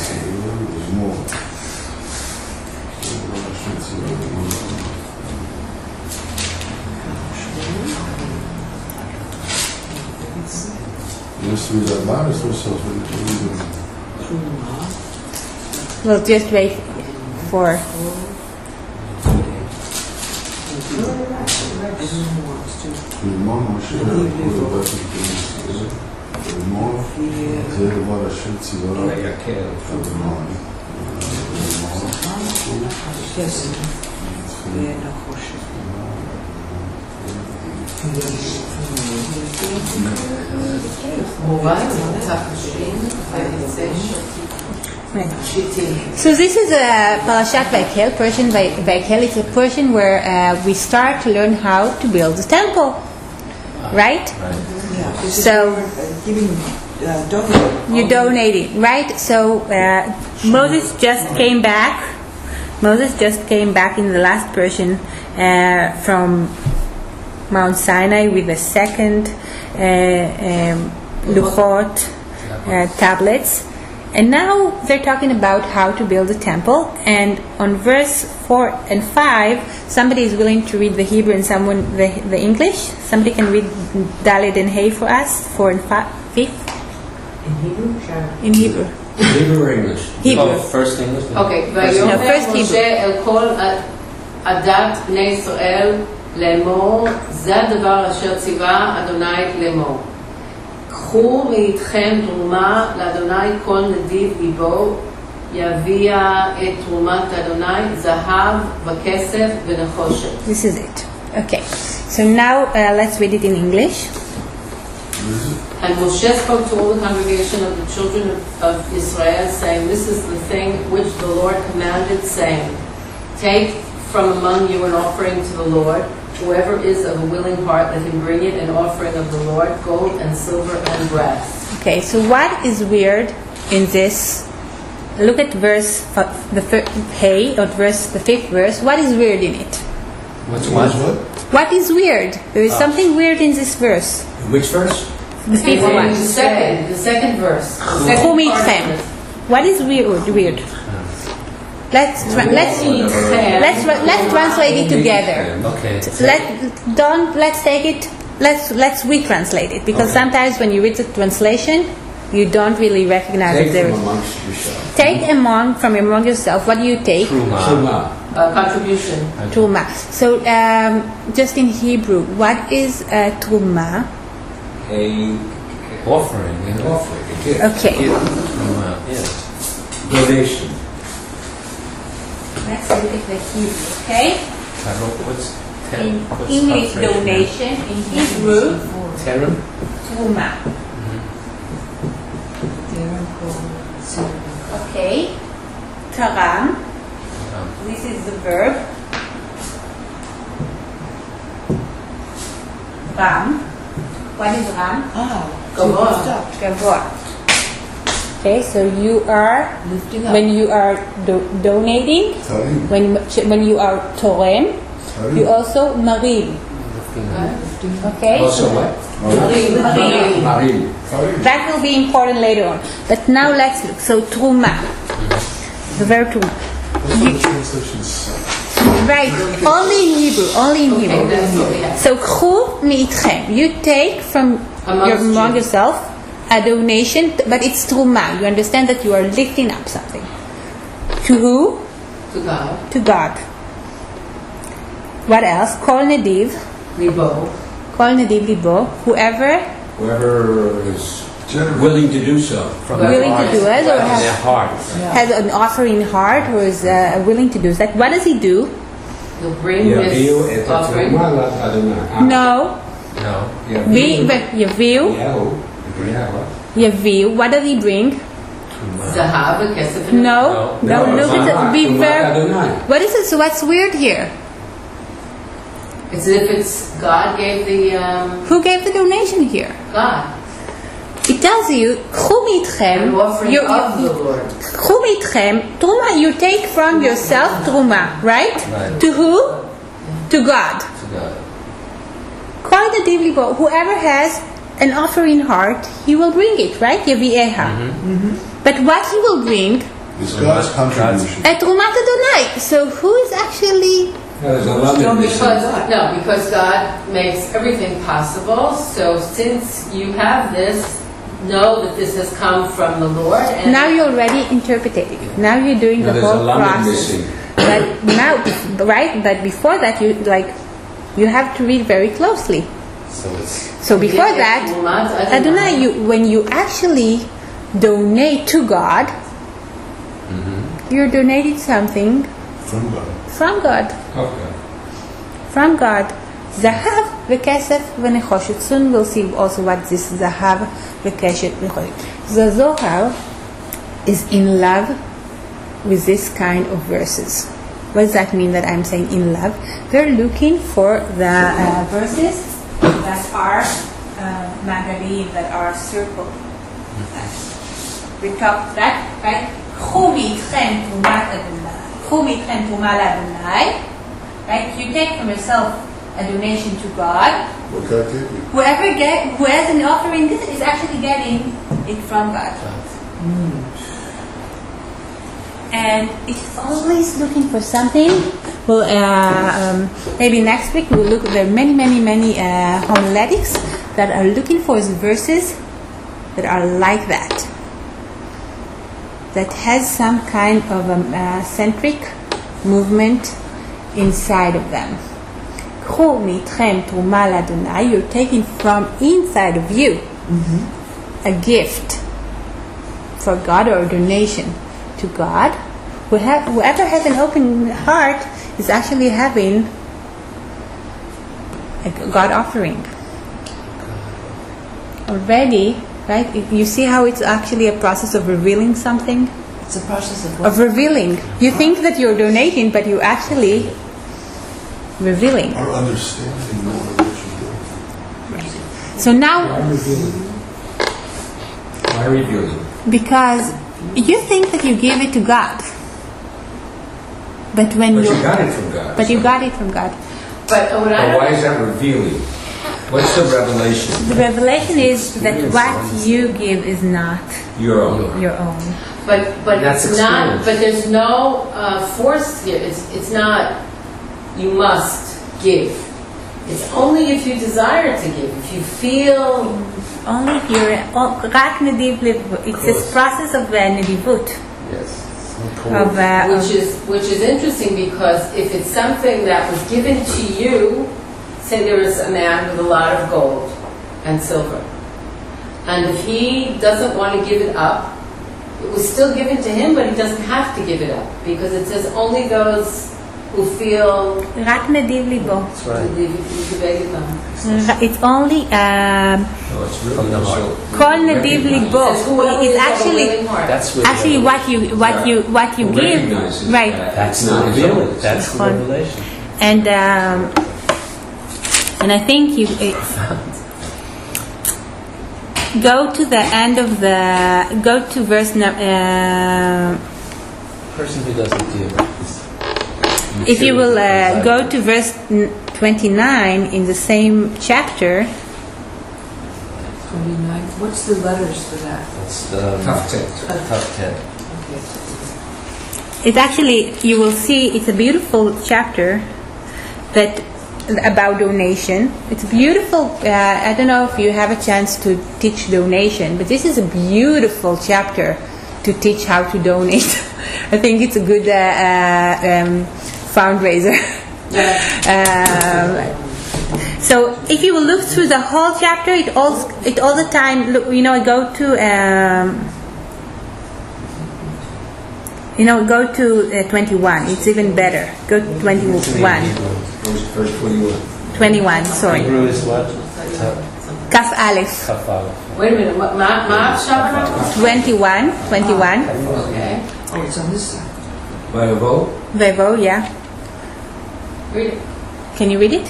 We'll just wait for. So this is a Parashat Vayakhel, Persian Vayakhel. It's a portion where we start to learn how to build the temple, right? Yeah. So Giving, you donating, right? So Moses just came back. Moses just came back in the last portion from Mount Sinai with the second Luchot tablets. And now they're talking about how to build a temple. And on verse 4 and 5, somebody is willing to read the Hebrew and someone the English. Somebody can read Dalet and Hey for us, 4 and 5. In Hebrew? In Hebrew. Hebrew or English? Hebrew. Oh, first English? Okay. first ויאמר Hebrew. משה אל כל עדת בני ישראל לאמור, זה הדבר אשר ציווה אדוני לאמור. קחו מאיתכם תרומה לאדוני כל נדיב ליבו, יביע את תרומת אדוני זהב וכסף ונחושת. This is it. Okay. So now let's read it in English. And Moshe spoke to all the congregation of the children of Israel, saying, this is the thing which the Lord commanded, saying, take from among you an offering to the Lord. Whoever is of a willing heart, let him bring it, an offering of the Lord, gold and silver and brass. Okay, so what is weird in this? Look at verse the 5th verse. What is weird in it? What's what? What is weird? There is something weird in this verse. Which verse? The 5th one. The second verse. The second Who part meets of them? this. What is weird? Let's translate it together. Okay. Let's take it. Let's retranslate it, because sometimes when you read the translation, you don't really recognize Take that there from is. amongst yourself. Take from among yourself. What do you take? Truma. Contribution. Truma. So, just in Hebrew, what is truma? Offering. An offering, a gift. Okay. Truma, yes. Donation. Let's look at the Hebrew, okay? What's In what's English, translation? donation. In Hebrew, Terem? truma. Okay. Taram. This is the verb. Ram. What is ram? Gavoa. Gavoa. Okay, so you are Lifting up. when you are donating, Tarim. when you are torem, you Tarim. also marim. Lifting up. Okay. Also what? Marim. Marim. Tarim. That will be important later on. But now let's look. So truma, the verb truma. Those are the translations. Right, only in Hebrew, only in Okay, Hebrew. that's what we have. So khu mi'itchem, you take from among you. yourself a donation, but it's truma. You understand that you are lifting up something. To who? To God. To God. What else? Kol nediv, Libo. kol nediv libo, whoever Whoever is Generous. willing to do so. From willing their to do it, or From their heart. has an offering heart, or is willing to do that. What does he do? You'll bring Yaviu this et offering. atuma la Adonai. No. No. Yaviu, Yaviu. What does he bring? Zahav, a kesef, and No, No. no, look at the be very. Adonai. What is it? So what's weird here? It's as if it's God gave the Who gave the donation here? God It tells you, "Khu an mitchem." offering of the Lord. Khu mitchem, truma. You take from yourself truma, right? Right. To who? To God. To God. Kol nediv libo. Whoever has an offering heart, he will bring it, right? Yavieha. But what he will bring, It's God's contribution. at trumat Adonai. So who is actually? There's a lot of this. Because God makes everything possible. So since you have this, know that this has come from the Lord. And Now you're already interpreting it. Now you're doing No, the there's a whole lamb process. missing. But now, right? But before that, you have to read very closely. So it's So before that, Adonai, when you actually donate to God, you're donating something From God. from God. Okay. From God. Zahav v'kesef v'nechoshet. Soon we'll see also what this zahav v'kesef v'nechoshet. The Zohar is in love with this kind of verses. What does that mean that I'm saying in love? We're looking for the verses that are magalim, that are circled. We talked that, right? Chu mitchem trumat Adonai. Chu mitchem trumat Adonai. Right? You take from yourself a donation to God. What can I take you? Who has an offering is actually getting it from God. And it's always looking for something. Well, maybe next week we'll look. There are many homiletics that are looking for verses that are like that. That has some kind of a centric movement inside of them. Khu mitchem truma l'Adonai. You're taking from inside of you a gift for God, or a donation to God. Whoever has an open heart is actually having a God offering already, right? You see how it's actually a process of revealing something? It's a process of what? Of revealing. You think that you're donating, but you're actually revealing. Our understanding more of what you're doing. So now, Why revealing? Why revealing? because you think that you give it to God, but when But you you got it from God. but you got it from God. But what I But why don't is that revealing? What's the revelation? The revelation is that what you give is not Your own. your own. But That's it's not. experience. But there's no force here. It's not. You must give. It's only if you desire to give. If you feel only here. רק נדיב לבו. It's a process of נדיבות. Yes. Which is interesting because if it's something that was given to you, say there is a man with a lot of gold and silver, and if he doesn't want to give it up, it was still given to him, but he doesn't have to give it up because it says only those who feel. רק נדיב ליבו. That's right. It's only No, it's really From the heart. כל נדיב ליבו. It's That's what actually what you give, recognizes right? that. That's It's the not revealing. his That's the נכון. revelation. And I think you go to the end of go to verse. Person who doesn't give is If you will go to verse 29 in the same chapter, 29. What's the letters for that? That's the Tough tet. tough 10. Okay. it's actually, you will see, it's a beautiful chapter that about donation. It's beautiful. I don't know if you have a chance to teach donation, but this is a beautiful chapter to teach how to donate. I think it's a good fundraiser. So if you will look through the whole chapter, it all the time, go to go to 21. It's even better. Go to 21. Verse 21. 21. Sorry. Hebrew is what? Kaf Aleph. Kaf Aleph. Wait a minute, מה עכשיו אנחנו? 21. 21. Okay. Oh, it's on this side. ויבוא Vevo. Yeah. Read it. Can you read it?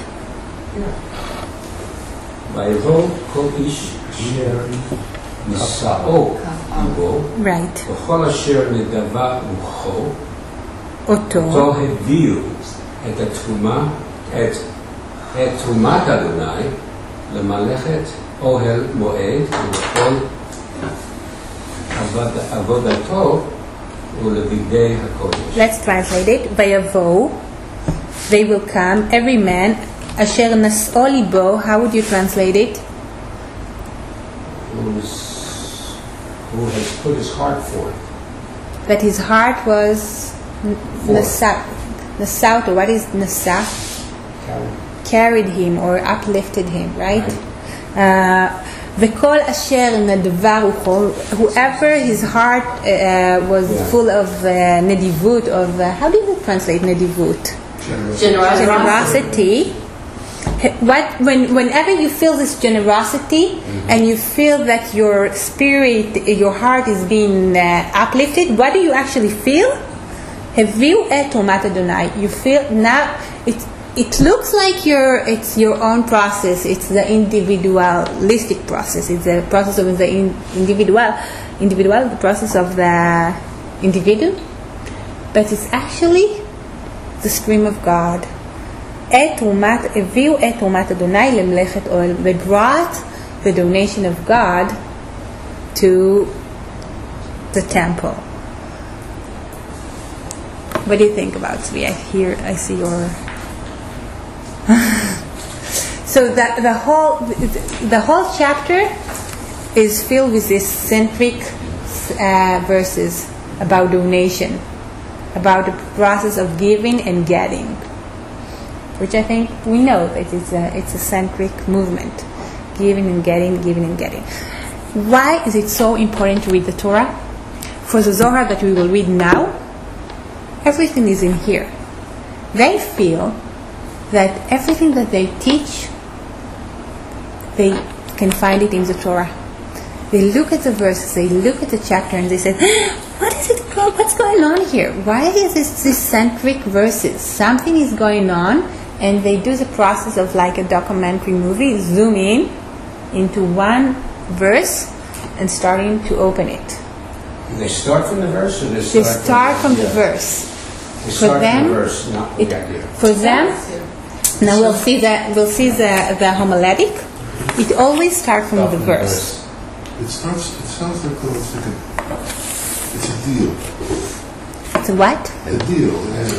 ויבוא כל איש אשר נשאו ליבו Right. וכל אשר נדבה רוחו אותו. אותו הביאו את תרומת אדוני למלאכת אוהל מועד ולכל עבודתו ולבגדי הקודש. Let's translate it. Vayavo. They will come. Every man. Asher nas'o libo. How would you translate it? Who has put his heart forth. That his heart was nasa. Or what is nasa? Carried him or uplifted him, right? V'kol asher nadva rucho, whoever his heart was full of nedivut, of how do you translate nedivut? Generosity. Whenever you feel this generosity and you feel that your spirit, your heart is being uplifted, what do you actually feel? Heviu et Tumat Adonai. You feel now it looks like it's your own process. It's the individualistic process. It's the process of the individual, the process of the individual. But it's actually the stream of God. Eviu et Tumat Adonai lemlechet oil. They brought the donation of God to the temple. What do you think about Tzvi? I see your. So the whole chapter is filled with these centric verses about donation, about the process of giving and getting, which I think we know that it's a centric movement, giving and getting, giving and getting. Why is it so important to read the Torah? For the Zohar that we will read now, everything is in here. They feel that everything that they teach, they can find it in the Torah. They look at the verses, they look at the chapter, and they say, what's going on here? Why is this centric verses? Something is going on, and they do the process of like a documentary movie, zoom in into one verse and starting to open it. They start from the verse, or They start from the verse. They start For them, from the verse, not the idea. For them, now we'll see the homiletic. It always starts from the verse. It sounds like it's a deal. It's a what? A deal.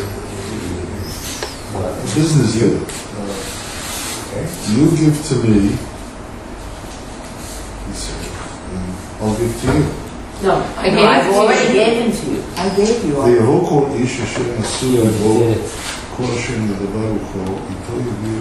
A business deal. You give to me he said, I'll give to you. No, I No, I've already gave it given to you. I gave you all. ויבוא כל איש אשר נשוי לבוא, כל אשר נדבר רוחו, איתו יביא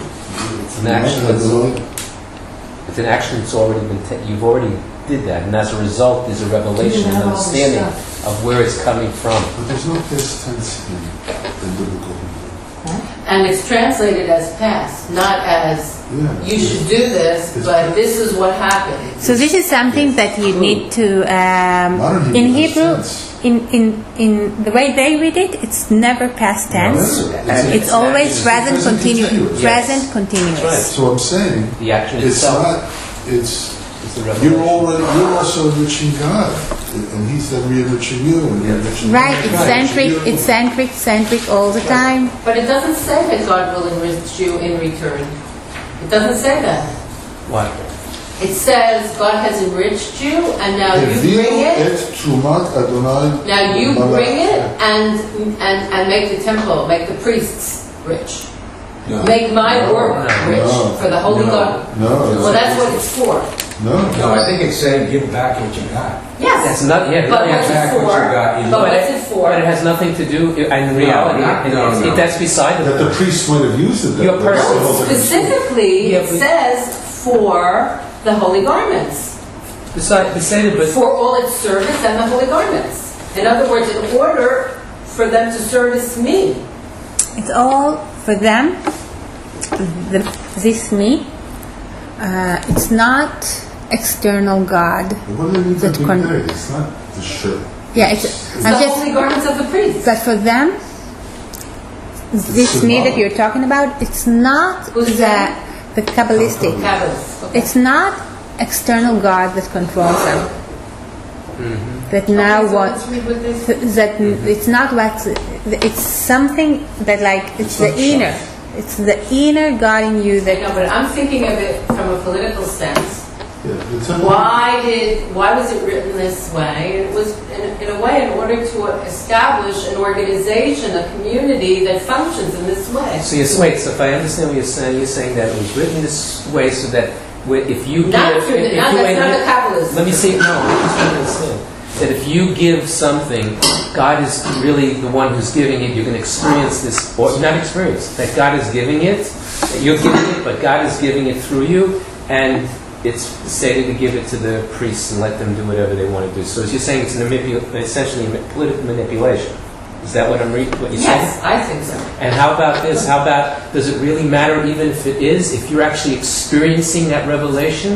It's an action that's already been you've already did that, and as a result, there's a revelation and understanding of where it's coming from. But there's no past tense in biblical Hebrew. And it's translated as past, not as Yeah. you should do this, but this is what happened. So this is something that you need to Modern in Hebrew Hebrew. has sense. In the way they read it, it's never past tense. It's always present continuous. continuous. Present continuous. Right. So I'm saying, The action it's itself. not, it's, It's a revelation. you're also enriching God, and He's then re-enriching you, and you're enriching Right, it's centric all the time. But it doesn't say that God will enrich you in return. It doesn't say that. What? It says God has enriched you, and now you bring it. Now you bring it and make the temple, make the priests rich. No. Make my work rich for the holy God. No. Well, that's what it's for. No. No, I think it's saying give back what you got. Yes. That's not yet. But what's it back what for? you got in But life. what's it for? But it has nothing to do, in reality, no. that's beside the That the priests might have used it. Your That's person- the whole thing. Specifically, Yeah, it but- says for the holy garments. beside it, but For all its service and the holy garments. In other words, in order for them to service me. It's all for them. This me. It's not external God. But what do they need to That be con- there? It's not the shirt. Yeah, it's. It's I'm the just. holy garments of the priests. But for them, this me that you're talking about, it's not Who's the Kabbalistic. Kabbalists. Okay. It's not external God that controls them. That now Okay, so what? let's read what this. That it's not what. It's something that like it's the inner. It's the inner God in you I that. know, but I'm thinking of it from a political sense. Yeah, the temple. Why was it written this way? It was in a way in order to establish an organization, a community that functions in this way. so if I understand what you're saying that it was written this way so that if you give, Not through the, not, that's not the Kabbalists. let me see. No, I'm just trying to understand that if you give something, God is really the one who's giving it. You're going to experience this, or not experience that God is giving it. That you're giving it, but God is giving it through you, and it's stated to give it to the priests and let them do whatever they want to do. So as you're saying, it's essentially political manipulation. Is that what I'm reading? What you're saying? Yes, I think so. And how about this? How about, does it really matter even if it is? If you're actually experiencing that revelation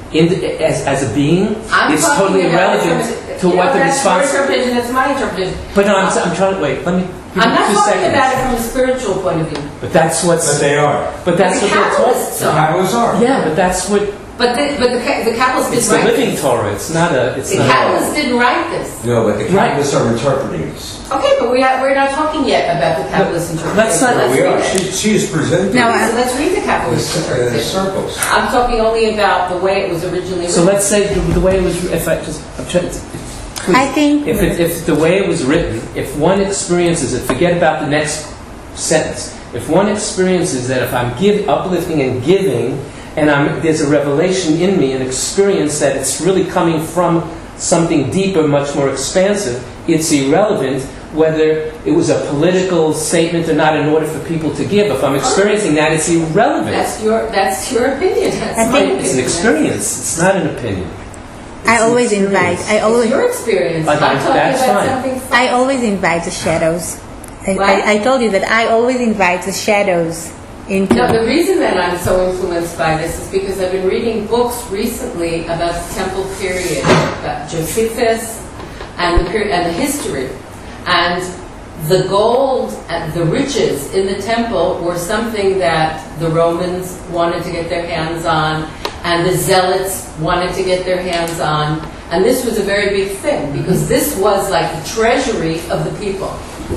as a being, I'm it's talking totally about irrelevant to what the that's your response... interpretation, that's my interpretation. But no, I'm trying to... Wait, let me... give I'm me not 2 talking seconds. about it from a spiritual point of view. But that's what's... But they are. But that's The what they're taught. Kabbalists The are. Kabbalists are. Yeah, but that's what... But the Kabbalists It's didn't the write living this. Torah. It's not a... It's The not Kabbalists didn't write this. No, but the Kabbalists are interpreting this. Okay, but we're not talking yet about the Kabbalist interpretation. let's not- Let's We are. read it. She is presenting No, So let's read the Kabbalist the interpretation. circles. I'm talking only about the way it was originally So written. let's say the way it was... If I just... I'm trying to... I think. If the way it was written, if one experiences it, forget about the next sentence. If one experiences that if I'm uplifting and giving, and there's a revelation in me, an experience that it's really coming from something deeper, much more expansive, it's irrelevant whether it was a political statement or not in order for people to give. If I'm experiencing that, it's irrelevant. That's your opinion. That's I my think opinion. It's an experience. It's not an opinion. I always invite. It's your experience. Like, I'm talking that's about fine. something fun. I always invite the shadows. What? I told you that I always invite the shadows into. No, the reason that I'm so influenced by this is because I've been reading books recently about the temple period, about Josephus and the history. And the gold and the riches in the temple were something that the Romans wanted to get their hands on, and the Zealots wanted to get their hands on. And this was a very big thing, because this was like the treasury of the people.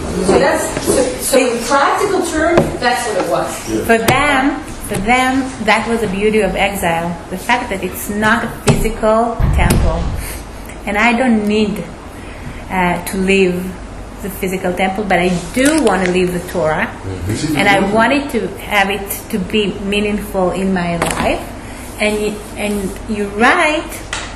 So in practical terms, that's what it was. For them, that was the beauty of exile. The fact that it's not a physical temple, and I don't need to leave the physical temple, but I do want to leave the Torah, and I wanted to have it to be meaningful in my life. And you're right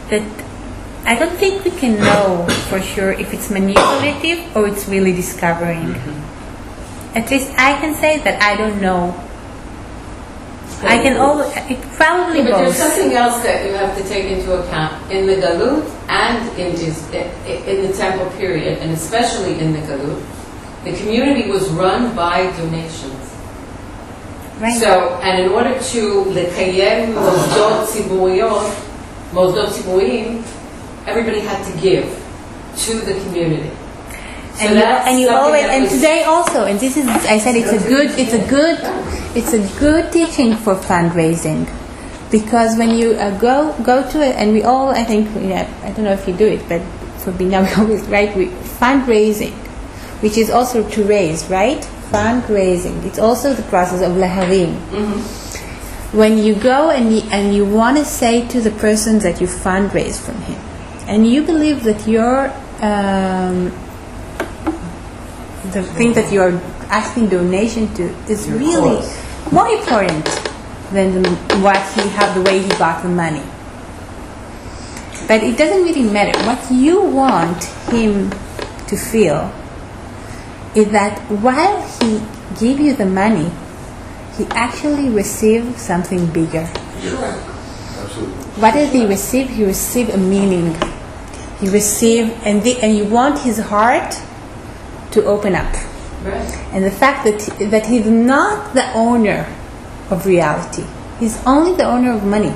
that I don't think we can know for sure if it's manipulative or it's really discovering. At least I can say that I don't know. I can always, it probably But there's both. something else that you have to take into account in the Galut and in the temple period, and especially in the Galut. The community was run by donations. Right. So, and in order to lekayem mosdot tziburiyim, everybody had to give to the community. So And you something always, that and was- today also, and this is, I said it's a good teaching for fundraising, because when you go to it, and we all, I think, I don't know if you do it, but for Bina we always write fundraising, which is also to raise, right? Fundraising. It's also the process of laharim. When you go and you want to say to the person that you fundraise from him, and you believe that your the thing that you are asking donation to is really more important than the way he got the money. But it doesn't really matter. What you want him to feel is that while he gave you the money, he actually received something bigger. Sure. Absolutely. What did he receive? He received a meaning. He received, and you want his heart to open up. Right. And the fact that he's not the owner of reality. He's only the owner of money.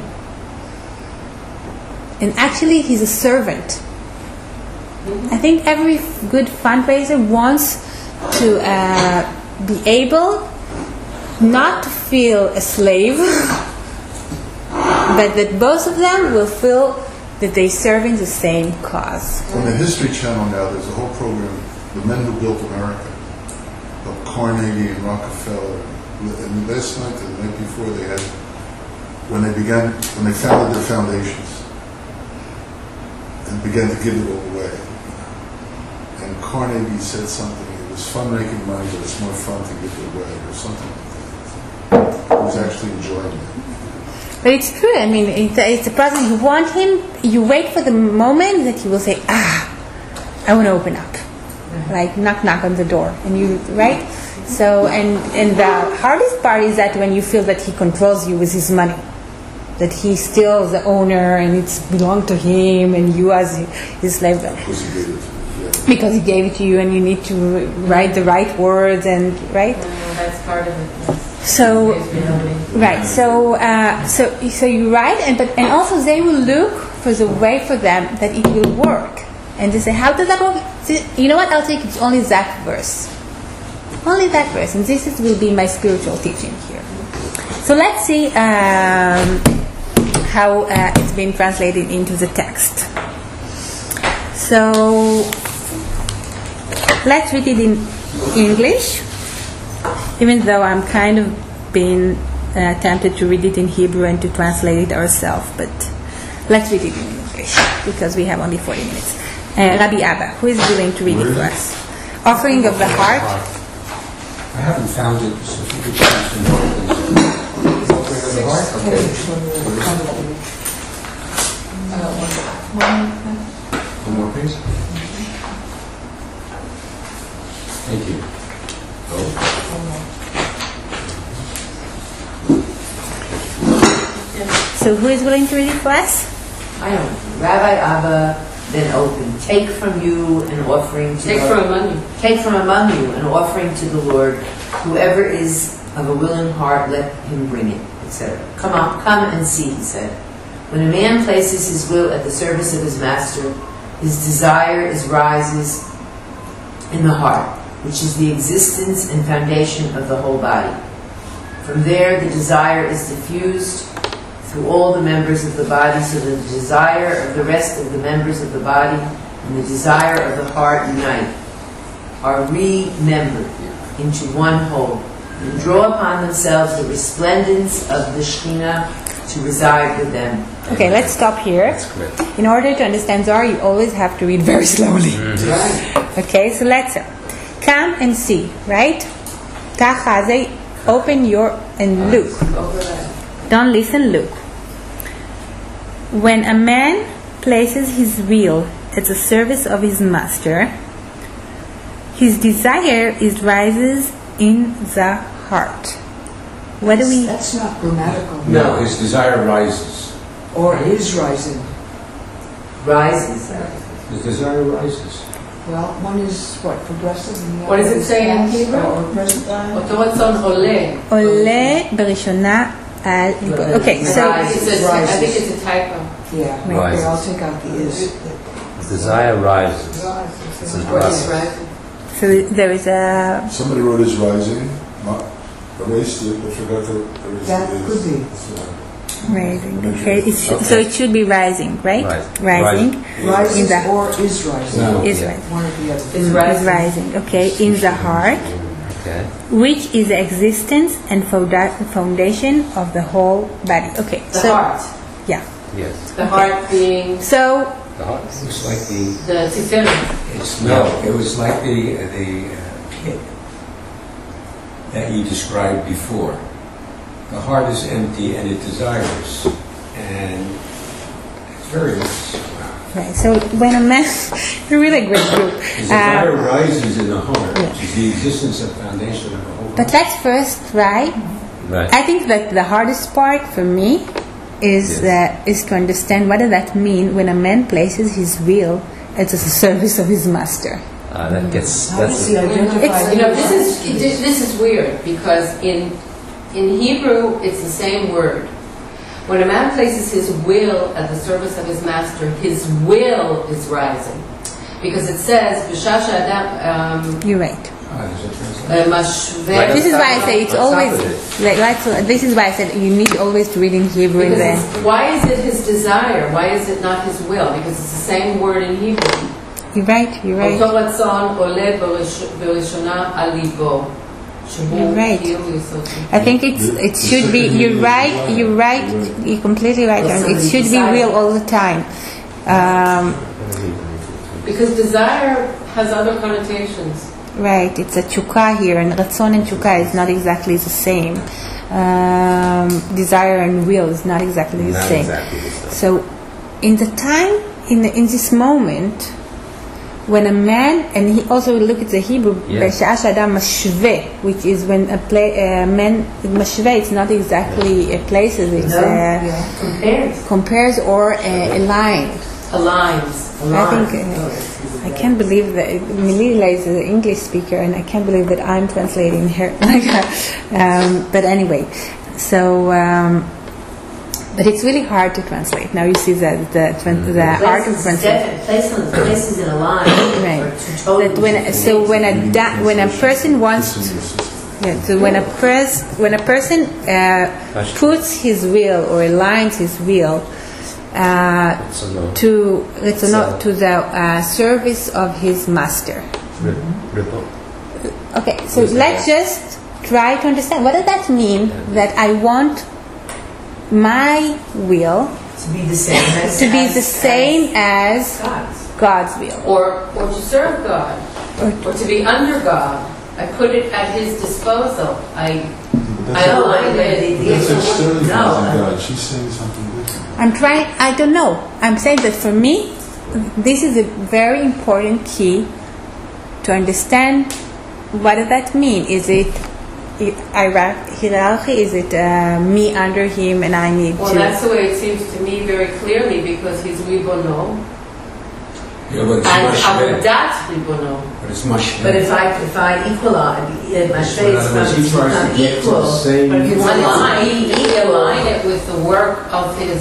And actually he's a servant. I think every good fundraiser wants to be able not to feel a slave, but that both of them will feel that they're serving the same cause. On the History Channel now, there's a whole program, The Men Who Built America, of Carnegie and Rockefeller. And last night and the night before, they had, when they founded their foundations and began to give it all away. And Carnegie said something, it was fun making money, but it's more fun to give it away, or something like that. He was actually enjoying it. But it's true. I mean, it's a process. You want him. You wait for the moment that he will say, I want to open up, like knock on the door, and you right. So and the hardest part is that when you feel that he controls you with his money, that he's still the owner and it's belong to him, and you as his slave. Because he gave it to you. Yeah. Because he gave it to you, and you need to write the right words and right. That's part of it. Yes. So, right. So you write, and also they will look for the way for them that it will work, and they say, how does that work? You know what? I'll take it's only that verse, and this will be my spiritual teaching here. So let's see how it's been translated into the text. So let's read it in English. Even though I'm kind of being tempted to read it in Hebrew and to translate it ourselves, but let's read it in English because we have only 40 minutes. Rabbi Abba, who is willing to read it for us? Offering of the heart. I haven't found it, so if you could change the note, please. Offering of the heart? Okay. One more, please. Thank you. So who is willing to read it for us? I am. Rabbi Abba then opened. Take from you an offering to Take the from among you. Take from among you an offering to the Lord. Whoever is of a willing heart, let him bring it, etc. Come and see, he said. When a man places his will at the service of his master, his desire rises in the heart, which is the existence and foundation of the whole body. From there, the desire is diffused through all the members of the body, so that the desire of the rest of the members of the body and the desire of the heart unite, are remembered into one whole, and draw upon themselves the resplendence of the Shekhinah to reside with them. Okay, let's stop here. In order to understand Zohar, you always have to read very slowly. Okay, so let's come and see, right? Tachaze, open your and look. Don't listen, look. When a man places his will at the service of his master, his desire rises in the heart. What do we? That's not grammatical. No, his desire rises. Or is rising. Rises. His desire rises. Well, one is what, progressive? And the What does other it is say in past Hebrew? Or present time? אותו רצון עולה. עולה בראשונה על... Okay, so I think it's a typo. Yeah, okay, Rises. I'll take out the is. Desire rises. This is What is rises. rising? so there is a Somebody wrote is rising, erased it, but forgot to erase That the is. could be. rising. Okay, so it should be rising, right? Rising. In Rises the or is rising. No. is rising. One or the other. Is Is rising. rising. Okay, in the heart, Okay. which is the existence and foundation of the whole body. Okay, The so heart. yeah. Yes. The heart being So The heart. It was like the tiferet. it was like the pit that you described before. The heart is empty and it desires, and it's very nice. right, so when a man, a really great group. His desire rises in the heart, which is the existence and foundation of the whole. But let's first try. Right. I think that the hardest part for me is to understand what does that mean when a man places his will at the service of his master. That gets. How does he That's identify? You know, this is weird because in Hebrew it's the same word. When a man places his will at the service of his master, his will is rising, because it says "B'shasha Adam You're right. There's a translation. mashveh." This is why I say it's On top always of this is why I said you need always to read in Hebrew and Because then why is it his desire? Why is it not his will? Because it's the same word in Hebrew. you're right. אותו רצון עולה בראשונה על ליבו. You're right. I think it should be. You're right. You're completely right. It should be real all the time. Because desire has other connotations. Right. It's a chukah here, and ratzon and chukah is not exactly the same. Desire and will is not exactly the not same. exactly the same. So, in the time, in this moment, when a man, and he also look at the Hebrew, Yes. "B'sha'ah Adam mashveh," which is when a man mashveh. It's not exactly places. It's compares or aligns. Aligns. I think I can't believe that Melila is an English speaker, and I can't believe that I'm translating her. But anyway, so but it's really hard to translate. Now you see that the art of translation. Places in a line. Right. Or two totally When a person wants. Yeah, so when a person puts his will or aligns his will to the service of his master. Ripple. Okay, so let's just try to understand what does that mean that I want my will to be the same as God's. God's will. Or to serve God. Or to be under God. I put it at His disposal. I align it. That's externally No. pleasing God. She's saying something different. I don't know. I'm saying that for me, this is a very important key to understand what does that mean. Is it hierarchy? Is it me under him and I need Well, to... that's the way it seems to me very clearly because He's Ribono Yeah, but it's and mashveh. Avodat Ribono. But it's mashveh. But if I equalize, my So in other words, he tries to get to equal. the same. But if you want it to be Align it with the work of His.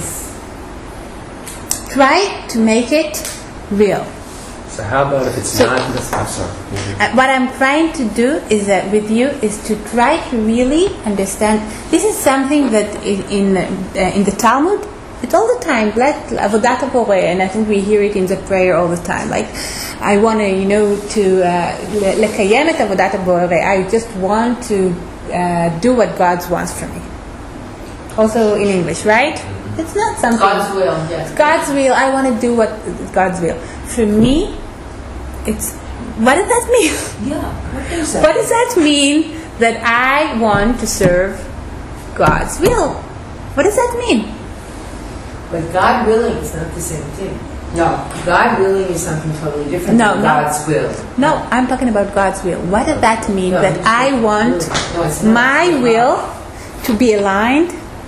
Try to make it real. So how about if it's not? I'm sorry. What I'm trying to do is that with you is to try to really understand. This is something that in the Talmud, it's all the time. Like avodat haboreh, and I think we hear it in the prayer all the time. Like I want to, to lekayem et avodat haboreh. I just want to do what God wants from me. Also in English, right? It's not something. God's will, yes. God's will. I want to do what God's will. For me, it's what does that mean? Yeah, what is that? What does that mean that I want to serve God's will? What does that mean? But God willing is not the same thing. No. God willing is something totally different No, than no. God's will. No, I'm talking about God's will. What does that mean? No, That it's I not. want No, it's not. my will to be aligned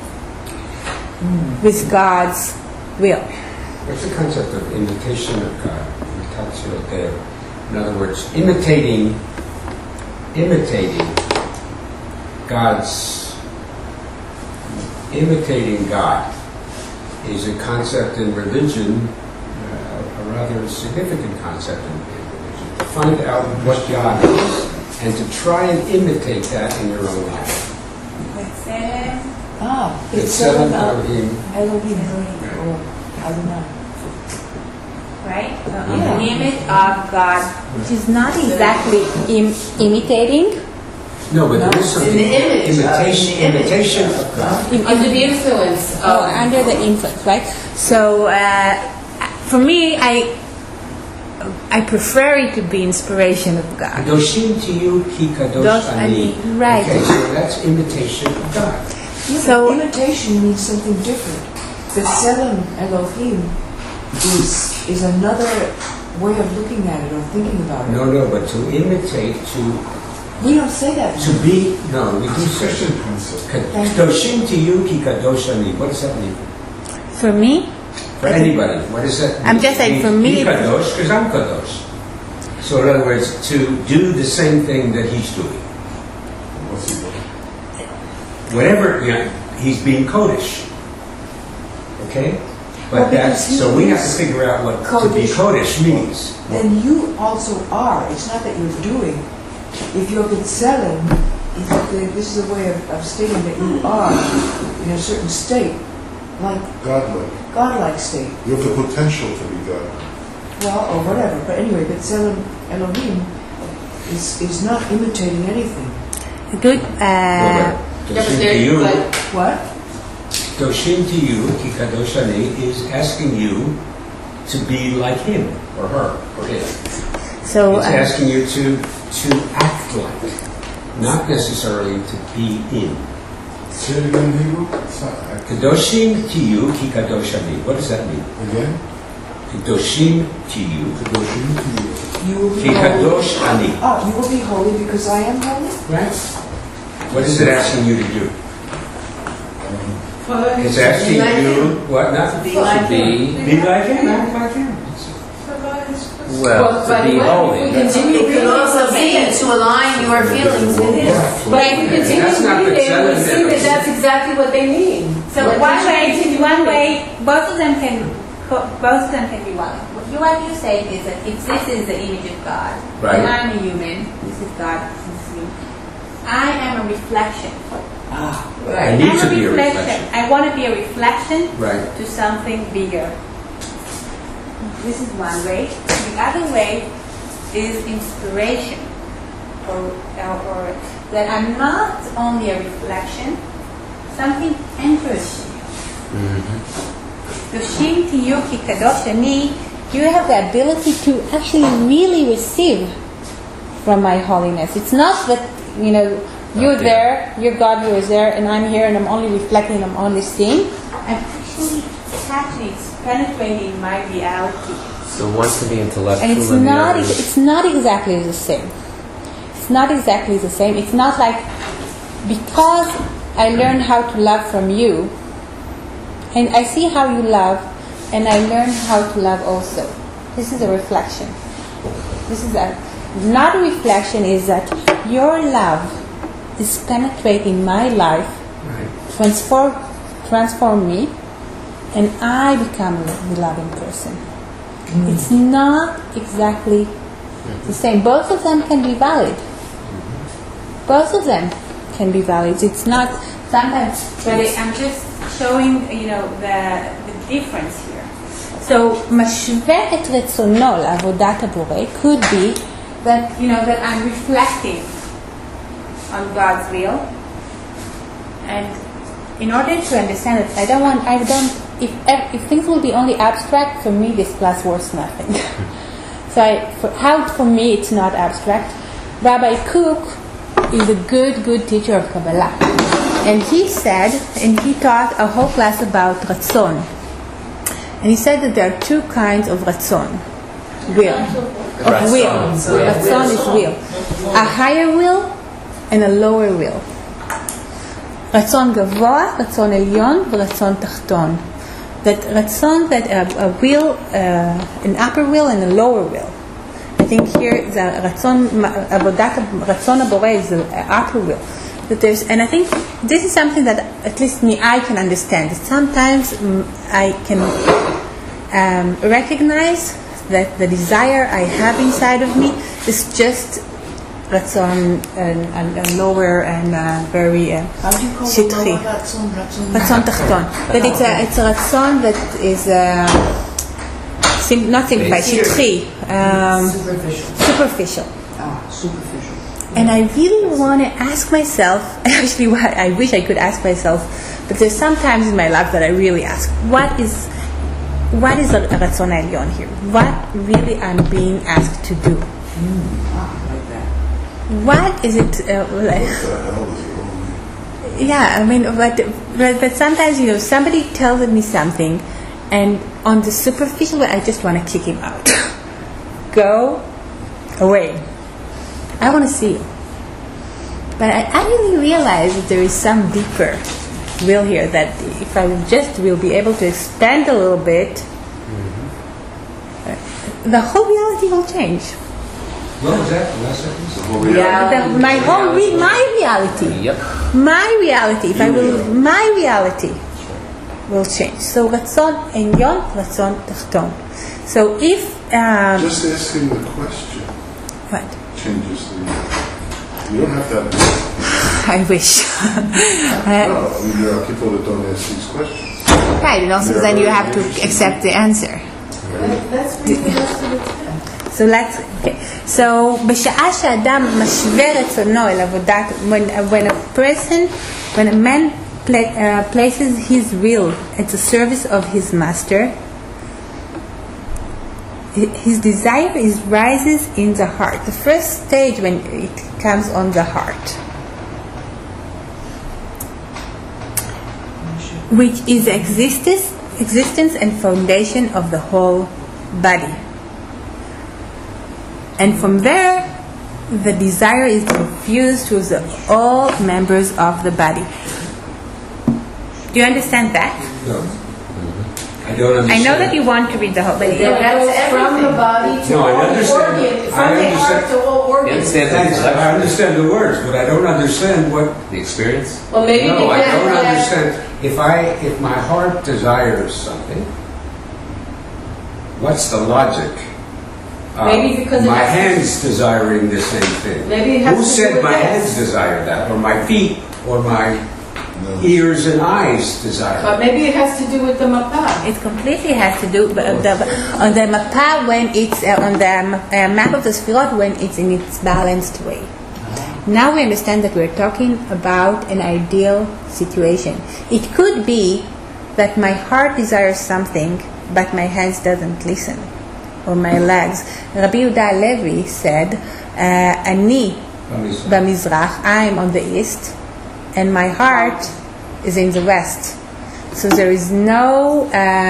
with God's will. What's the concept of imitation of God? Imitatio Deo. In other words, imitating God is a concept in religion, a rather significant concept in religion. To find out what God is and to try and imitate that in your own life. It's B'Tselem Elohim. Elohim. Or Adonai. Right? An image of God, which is not exactly imitating. No, but there is something. In the image, imitation of God. Under the influence of... Under the influence, right? So, for me, I prefer it to be inspiration of God. Kadoshim to you, ki kadosh ani. Right. Okay, so that's imitation of God. So- Imitation means something different. B'Tselem Elohim is another way of looking at it or thinking about it. No, but to imitate, We don't say that. to be, no, we do say Christian concept. Kadoshim to you, ki kadosh ani. What does that mean? For me, For anybody, what does that mean? I'm just saying, for me, Be kadosh, because I'm kadosh. So in other words, to do the same thing that he's doing. What's he doing? Whatever, he's being kodesh. Okay? Well, But that's, because he so we have to is figure out what to be kodesh. kodesh means. Then you also are. It's not that you're doing. If you're B'Tselem, this is a way of stating that you are in a certain state, like Godlike. godlike state. You have the potential to be God. Well, or whatever. But anyway, B'Tselem Elohim is not imitating anything. good. Kadoshim to you, What? Kadoshim to you, ki kadosh ani, is asking you to be like him, or her, or it. So, It's asking you to act like, not necessarily to be in. Say it again in Hebrew. It's not acting. Kadoshim to you, ki kadosh ani. What does that mean? Again. Kadoshim to you, Kadoshim to you. You will ki be holy. kadosh ani. You will be holy because I am holy? Right? What is it asking you to do? It's asking you, what, not to Be like him. Be like him, act like him. Well, to be holy. It could also be to align your feelings with His. But if you continue That's not reading, B'Tselem, we see that that's exactly what they mean. So one way, both of them can be one. What you say is that if this is the image of God, Right. and I'm a human, this is God, this is me. I am a reflection. I need to be a reflection. I want to be a reflection Right. to something bigger. This is one way. The other way is inspiration, or that I'm not only a reflection, something enters you. Doshim tiyu ki kadosh ani, you have the ability to actually really receive from my holiness. It's not that, you're there, you're God, you're there, and I'm here and I'm only reflecting, I'm only seeing. I'm actually catching, it's penetrating my reality. So one can be intellectual And it's and the not, other is- it's not exactly the same. It's not exactly the same. It's not like, because I learned how to love from you, and I see how you love, and I learn how to love also. This is a reflection. Not a reflection is that your love is penetrating my life, Right. transform me, and I become the loving person. It's not exactly the same. Both of them can be valid. Both of them can be valid. It's not sometimes, but I'm just showing, the difference here. So, משווה את רצונו לעבודת הבורא could be that, that I'm reflecting on God's will, and in order to understand it, if things will be only abstract, for me this class worth nothing. For me it's not abstract. Rabbi Kook is a good teacher of Kabbalah, and he taught a whole class about Ratzon, And he said that there are two kinds of ratzon, will, of will. Ratzon is will. A higher will and a lower will. רצון גבוה, רצון עליון ורצון תחתון. That רצון, that a will, an upper will and a lower will. I think here the רצון הבורא is the upper will. That there's, and I think this is something that at least me, I can understand. Sometimes I can recognize that the desire I have inside of me is just רצון and lower and very שטחי. רצון תחתון. That it's a רצון that is not simplified, שטחי. Superficial. Superficial. And I really want to ask myself, actually I wish I could ask myself, but there's some times in my life that I really ask, what is a רצון העליון here? What really I'm being asked to do? Like that. What is it? Yeah, I mean, but sometimes, somebody tells me something, and on the superficial way, I just want to kick him out. Go away. I want to see you. But I really realize that there is some deeper will here, that if I will be able to expand a little bit, the whole reality will change. What was that? The last sentence? My reality. Yep. My reality. If I will, my reality will change. So רצון עליון, רצון תחתון. So if just asking the question what? changes the. You don't have to have. I wish. No, I mean there are people that don't ask these questions. Right, and also then you have to accept the answer. That's pretty close to the test. So let's. Okay. So בשעה שאדם משווה רצונו אל עבודת, when a man places his will at the service of his master, his desire rises in the heart. The first stage when it comes on the heart, which is existence and foundation of the whole body. And from there, the desire is diffused to all members of the body. Do you understand that? No. I don't understand. I know that you want to read the whole, but It goes from the body to No, I all understand. organ, I from the heart understand. to all organs. Thanks. I understand the words, but I don't understand what. The experience? Well, maybe No, I because don't understand. If my heart desires something, what's the logic? Maybe because it my has to- hands desiring the same thing. Maybe it has Who to do said with my this. hands desire that, or my feet, or my ears and eyes desire But that? maybe it has to do with the mapa. it completely has to do on the mapa when it's on the map of the Sfirot when it's in its balanced way. Now we understand that we're talking about an ideal situation. It could be that my heart desires something, but my hands doesn't listen, or my legs. Rabbi Yehuda Levi said, "Ani b'mizrach, I'm on the east, and my heart is in the west." So there is no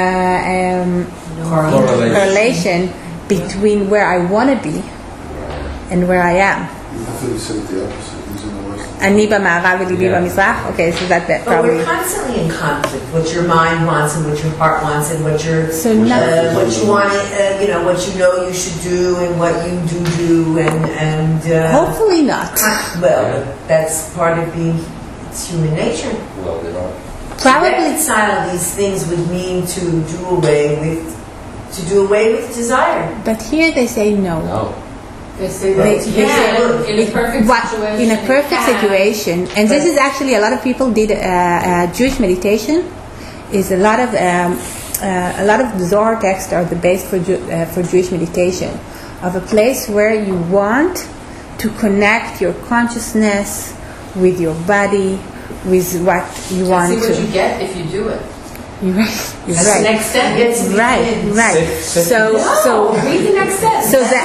correlation between where I want to be and where I am. I thought you said the opposite. He's in the west. אני במערב וליבי במזרח. Okay, so that But probably. we're constantly in conflict. What your mind wants and what your heart wants and what your So no- what you want, what you know you should do and what you do and Hopefully not. well, that's part of being it's human nature. Well, they are. To Probably. reconcile these things would mean to do away with desire. But here they say no. No. They say They- that they say in a perfect situation. In a perfect situation, and this is actually a lot of people did Jewish meditation. Is a lot of the Zohar texts are the base for Jewish meditation, of a place where you want to connect your consciousness with your body, with what you want See what to. you get if you do it. You're right. You're That's right. the next step. Right. So Read the next step. So the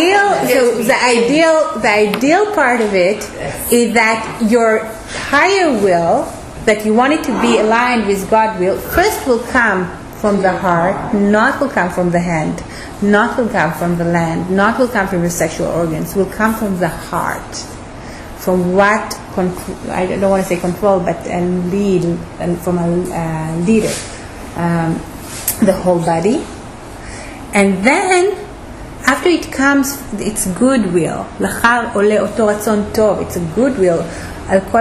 ideal part of it is that your higher will, that you want it to be aligned with God's will, first will come from the heart, not will come from the hand, not will come from the land, not will come from your sexual organs, will come from the heart. From what, I don't want to say control, but lead, and from a leader, the whole body. And then, after it comes, it's goodwill. Lachar ole oto ratzon tov. It's a goodwill. From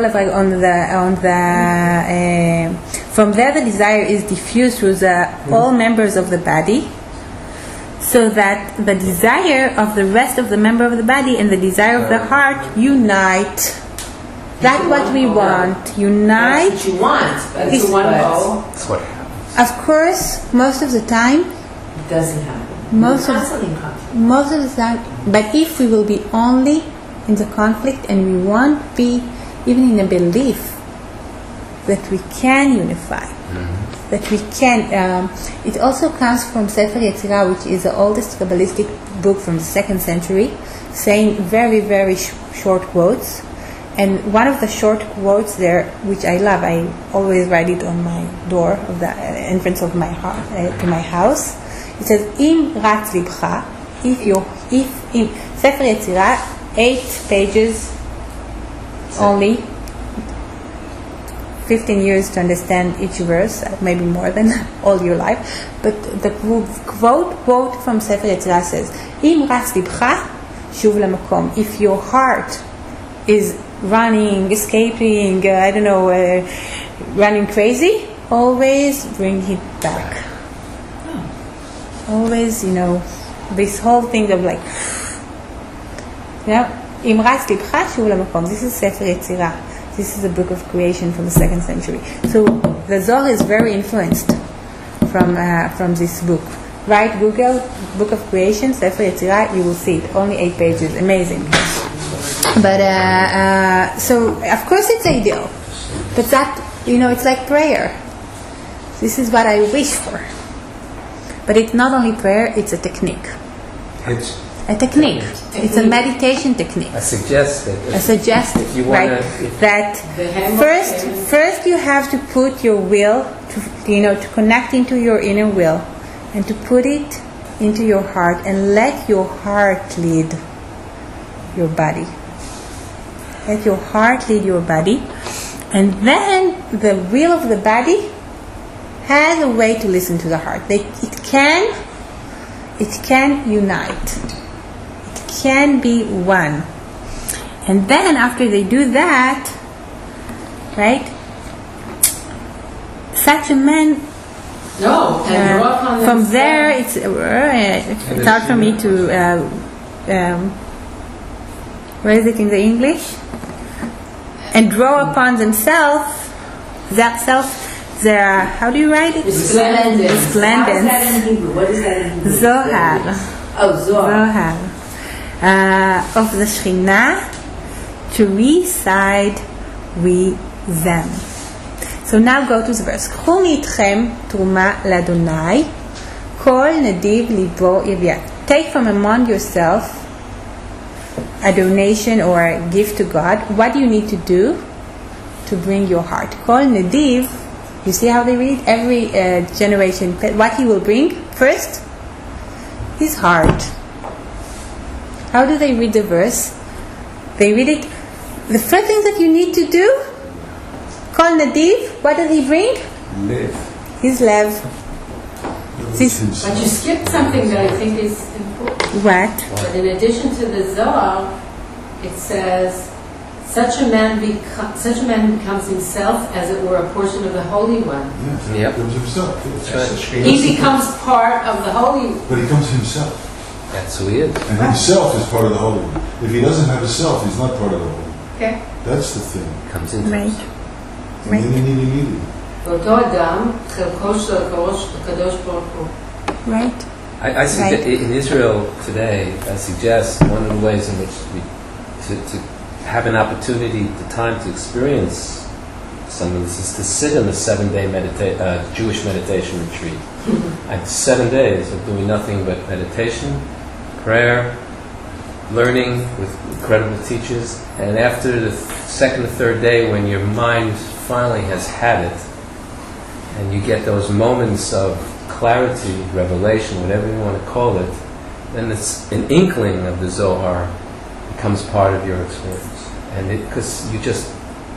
there, the desire is diffused through all members of the body, so that the desire of the rest of the member of the body and the desire of the heart unite. That's what we want. Unite. That's what you want. That's the one goal. That's what happens. Of course, most of the time. It doesn't happen. Most of the time. But if we will be only in the conflict and we won't be even in a belief that we can unify, that we can. It also comes from Sefer Yetzirah, which is the oldest Kabbalistic book from the 2nd century, saying very, very short quotes. And one of the short quotes there, which I love, I always write it on my door of the entrance of my heart, to my house. It says, "Im ratz libcha," if Sefer Yetzirah, 8 pages only, 15 years to understand each verse, maybe more than all your life. But the quote from Sefer Yetzirah says, "Im ratz libcha, shuv lamakom." If your heart is running, escaping, running crazy, always bring it back. Always, this whole thing of like, Im ratz libcha, shuv lamakom. This is Sefer Yetzirah. This is a book of creation from the 2nd century. So the Zohar is very influenced from this book. Write Google, Book of Creation, Sefer Yetzirah, you will see it. Only 8 pages. Amazing. But, so, of course it's ideal. But that, it's like prayer. This is what I wish for. But it's not only prayer, it's a technique. It's a technique. It's a meditation technique. I suggest that. If you want that first you have to put your will, to connect into your inner will, and to put it into your heart, and let your heart lead your body. Let your heart lead your body, and then the will of the body has a way to listen to the heart. It can unite. It can be one. And then after they do that, right? Such a man. No, and draw upon from themselves. there, it's hard for me to. Where is it in the English? And draw upon themselves, their, how do you write it? Resplendence. Resplendence. How is that in Hebrew? What is that in Hebrew? Zohar. Oh, Zohar. Of the Shekhinah to reside with them. So now go to the verse. קחו מאיתכם תרומה לאדוני, כל נדיב ליבו יביע. Take from among yourself a donation or a gift to God. What do you need to do to bring your heart? Kol nediv, you see how they read? Every generation, what he will bring first? His heart. How do they read the verse? They read it, the first thing that you need to do, Kol nediv, what does he bring? live. His lev. This, But you skipped something that I think is important. what? But in addition to the Zohar, it says, such a man becomes himself as it were a portion of the Holy One. Yes, Yep. he becomes himself. That's right. He becomes part of the Holy One. But he becomes himself. That's who he is. And himself is part of the Holy One. If he doesn't have a self, he's not part of the Holy One. Okay. That's the thing. Comes into Right. us. And then you need it. ואותו אדם, חלקו של הקדוש ברוך הוא. Right? I suggest, in Israel today, I suggest one of the ways in which to have an opportunity, the time to experience some of this is to sit in the 7-day Jewish meditation retreat. And 7 days of doing nothing but meditation, prayer, learning with incredible teachers, and after the second or third day, when your mind finally has had it, and you get those moments of clarity, revelation, whatever you want to call it, then it's an inkling of the Zohar becomes part of your experience. And because you just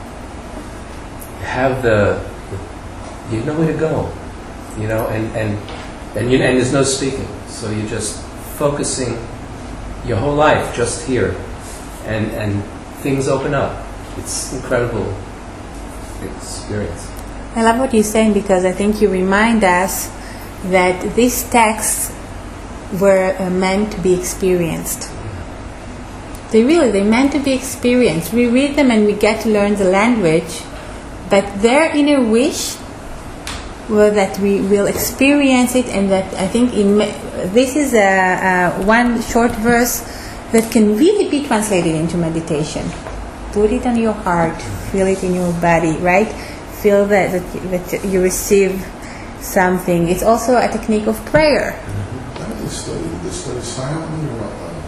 have you know where to go, you know, and there's no speaking. So you're just focusing your whole life just here, and things open up. It's incredible experience. I love what you're saying, because I think you remind us that these texts were meant to be experienced. They're meant to be experienced. We read them and we get to learn the language, but their inner wish was that we will experience it, and that I think this is one short verse that can really be translated into meditation. Put it on your heart, feel it in your body, right? Feel that you receive something. It's also a technique of prayer. How do they study? Do they study silently or out loud?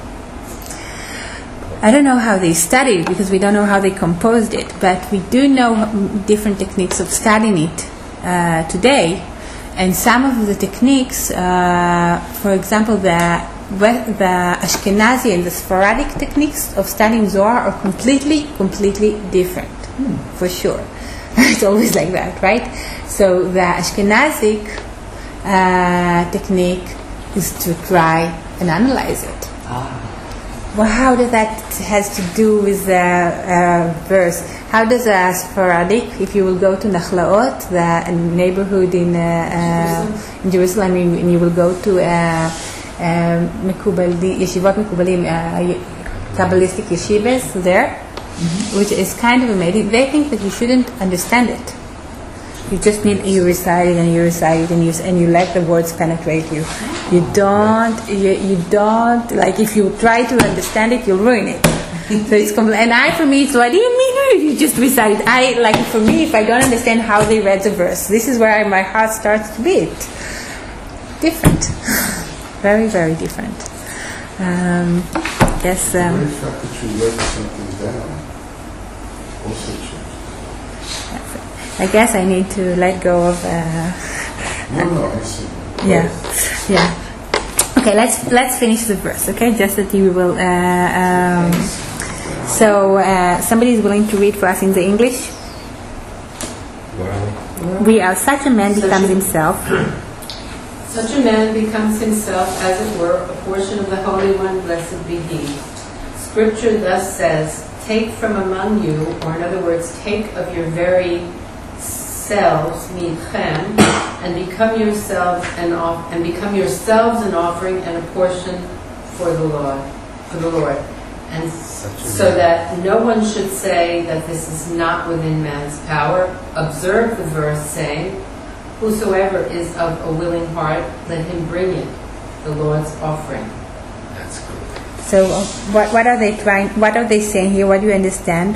I don't know how they studied, because we don't know how they composed it, but we do know different techniques of studying it today. And some of the techniques, for example, the Ashkenazi and the Sephardic techniques of studying Zohar are completely different, for sure. It's always like that, right? So the Ashkenazic technique is to try and analyze it. Well, how does that has to do with the verse? How does a Sephardic, if you will go to Nachlaot, the neighborhood in Jerusalem, and you will go to Yeshivot Mekubalim, Kabbalistic yeshivas there, which is kind of amazing. They think that you shouldn't understand it. You just need, you recite it and you recite it and you let the words penetrate you. You don't, like if you try to understand it, you'll ruin it. So it's and for me, it's what do you mean if you just recite it? For me, if I don't understand how they read the verse, this is where my heart starts to beat. Different. Very, very different. Yes. The very fact that you wrote something down also changed. I guess I need to let go of. No, I see. Yeah. Okay, let's finish the verse. Okay, just that you will. So somebody is willing to read for us in the English. We are such a man becomes himself. Such a man becomes himself, as it were, a portion of the Holy One, blessed be He. Scripture thus says, take from among you, or in other words, take of your very selves, midchem, and become yourselves an offering and a portion for the Lord. And so that no one should say that this is not within man's power. Observe the verse saying, whosoever is of a willing heart, let him bring it, the Lord's offering. That's good. So what are they saying here? What do you understand?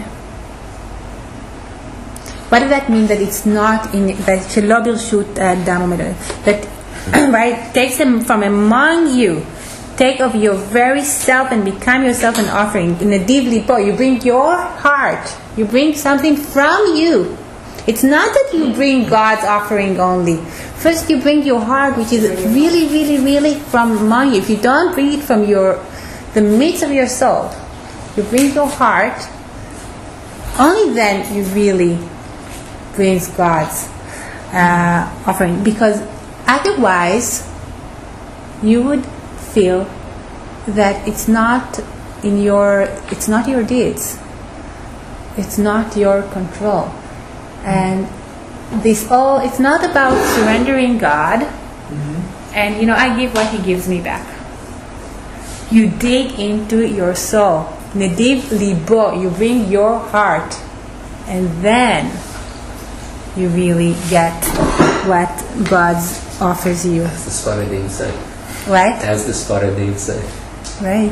What does that mean that it's not in that Shelo Birshut Dam that right takes them from among you, take of your very self and become yourself an offering. Nadiv lipo, you bring your heart, you bring something from you. It's not that you bring God's offering only. First you bring your heart, which is really from among you. If you don't bring it from the midst of your soul, you bring your heart, only then you really brings God's offering, because otherwise you would feel that it's not your deeds, it's not your control, and it's not about surrendering God, and I give what He gives me back. You dig into your soul, nediv libo, you bring your heart, and then you really get what God offers you. As the Sfaradim say. What? As the Sfaradim say. Right.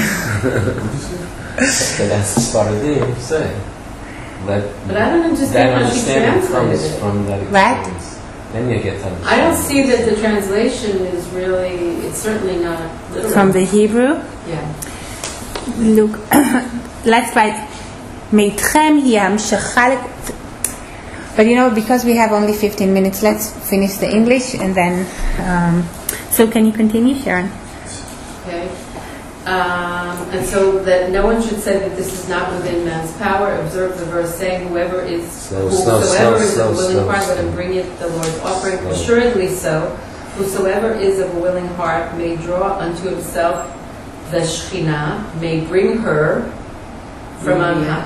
That's the Sfaradim say. But I don't understand how she understanding translated comes it. from that What? experience. Then you get to understand. I don't see that the translation is really, it's certainly not literal. From the Hebrew? Yeah. Look, let's write. Meitchem hi hamshacha. But because we have only 15 minutes, let's finish the English and then. So can you continue, Sharon? Okay. And so that no one should say that this is not within man's power. Observe the verse saying, whosoever is a willing heart, let him bring it the Lord's offering. Assuredly so. Whosoever is of a willing heart may draw unto himself the Shekhinah, may bring her from on high.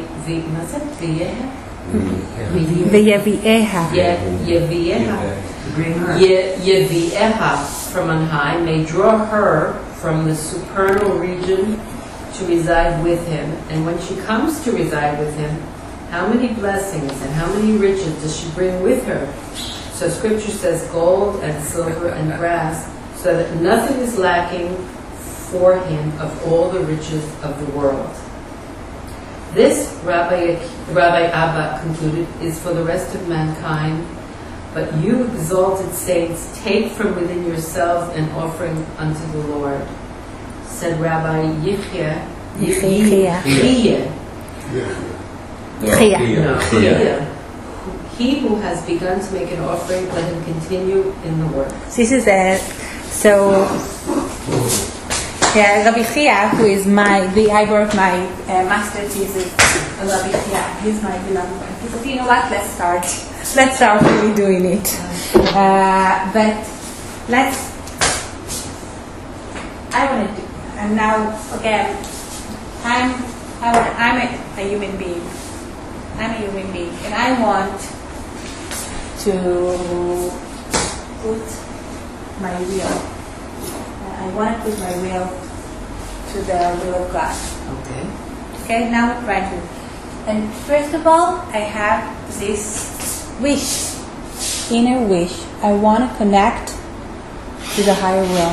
Yevieha from on high, may draw her from the supernal region to reside with him. And when she comes to reside with him, how many blessings and how many riches does she bring with her? So Scripture says gold and silver and brass, so that nothing is lacking for him of all the riches of the world. This, Rabbi Abba concluded, is for the rest of mankind. But you exalted saints, take from within yourselves an offering unto the Lord. Said Rabbi Yechia, he who has begun to make an offering, let him continue in the work. This is Rabbi Chia, who is I wrote my master thesis on Rabbi Chia. He's my beloved friend. He said, you know what, let's start really doing it. But and now, again, I'm a human being. I'm a human being, and I want to put my will. I want to put my will to the will of God. Okay, now I'm trying to. And first of all, I have this wish, inner wish. I want to connect to the higher will.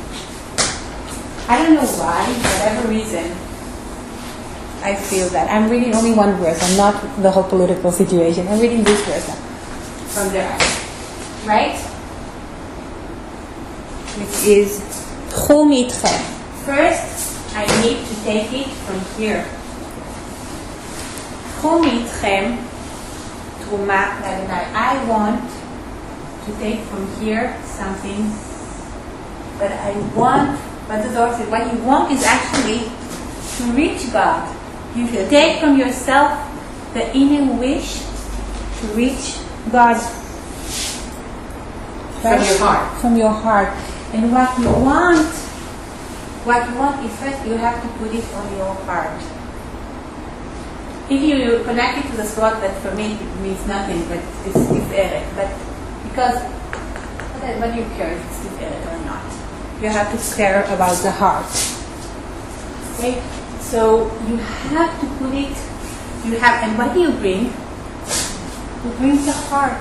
I don't know why, for whatever reason, I feel that. I'm reading only one verse. I'm not the whole political situation. I'm reading this verse from there, right? Which is Tchum Itchem. First, I need to take it from here. Tchum Itchem, Truma Ladonai. I want to take from here something that I want. But the Lord said, what you want is actually to reach God. You take from yourself the inner wish to reach God. From your heart. From your heart. And what you want is first you have to put it on your heart. If you connect it to the spot, that for me it means nothing, but it's tiferet. But because, what do you care if it's tiferet or not? You have to care about the heart. Okay? So you have to put it, and what do you bring? You bring the heart.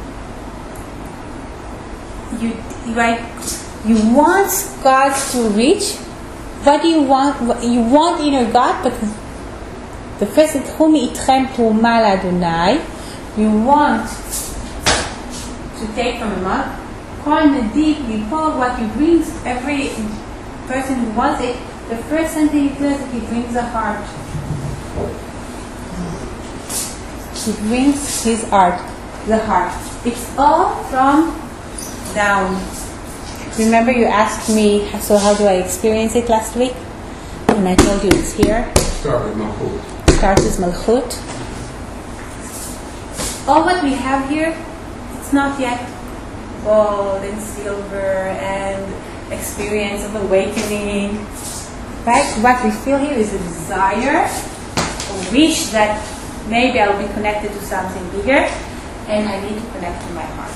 You want God to reach. What do you want? You want inner God, but the first is Tchum Itchem Truma Ladonai. You want to take from Him. Kohen Nadiv Lipo, what He brings, every person who wants it, the first thing He does is He brings a heart. He brings His heart, the heart. It's all from down. Remember you asked me, so how do I experience it last week? And I told you it's here. Start with Malchut. Start with Malchut. All what we have here, it's not yet gold and silver and experience of awakening. Right? What we feel here is a desire, a wish that maybe I'll be connected to something bigger, and I need to connect to my heart.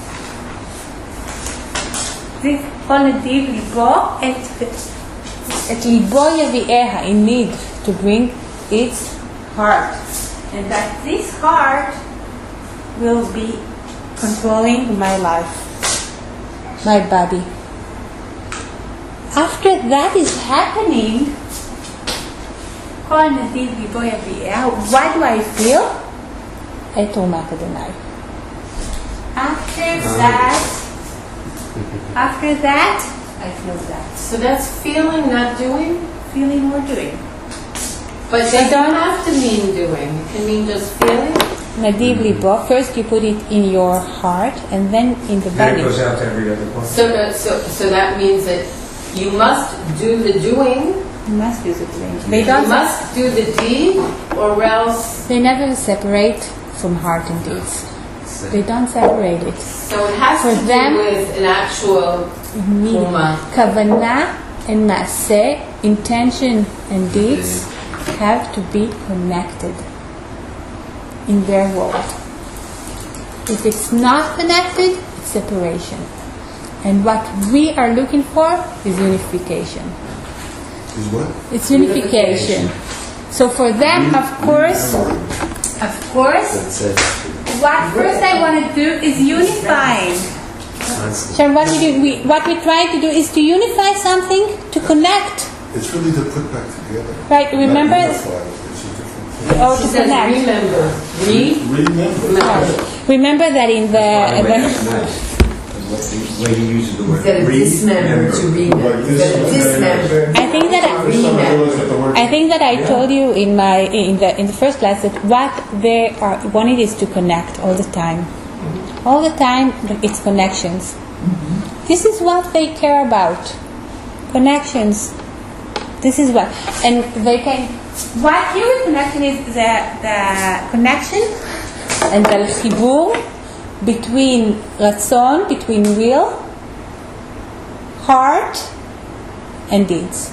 This Kol Nadiv Libo et Libo Yavieha, in need to bring its heart, and that this heart will be controlling my life, my body. After that is happening, what do I feel? After that, I feel that. So that's feeling, not doing? Feeling or doing. But it doesn't have to mean doing. It can mean just feeling. Nadiv Libo. First you put it in your heart and then in the Then body. it goes out to every other part. So that means that you must do the doing, You must do the doing. They you don't. must do the deed, or else. They never separate from heart and deeds. They don't separate it. So it has For to them- do with an actual Uma. Kavanah and Maaseh, intention and deeds, have to be connected in their world. If it's not connected, it's separation. And what we are looking for is unification. Is what? It's unification. So for them, of course, That's it. what first I want to do is unifying. So what we're trying to do is to unify something, to connect. It's really to put back together. Right, remember? Not unify, it's a different thing. Oh, to It says connect. remember. Remember. Remember that in By the way, the that's nice. What the way he uses the word. Instead of dismember to remember. Like this Instead of one. dismember. I think that First time I realized that the word. I think that I told you in the first class that what they are wanting is to connect all the time. All the time, it's connections. This is what they care about. Connections. This is what, and they can. What here with connection is the connection and the chibur between ratzon, between will, heart, and deeds.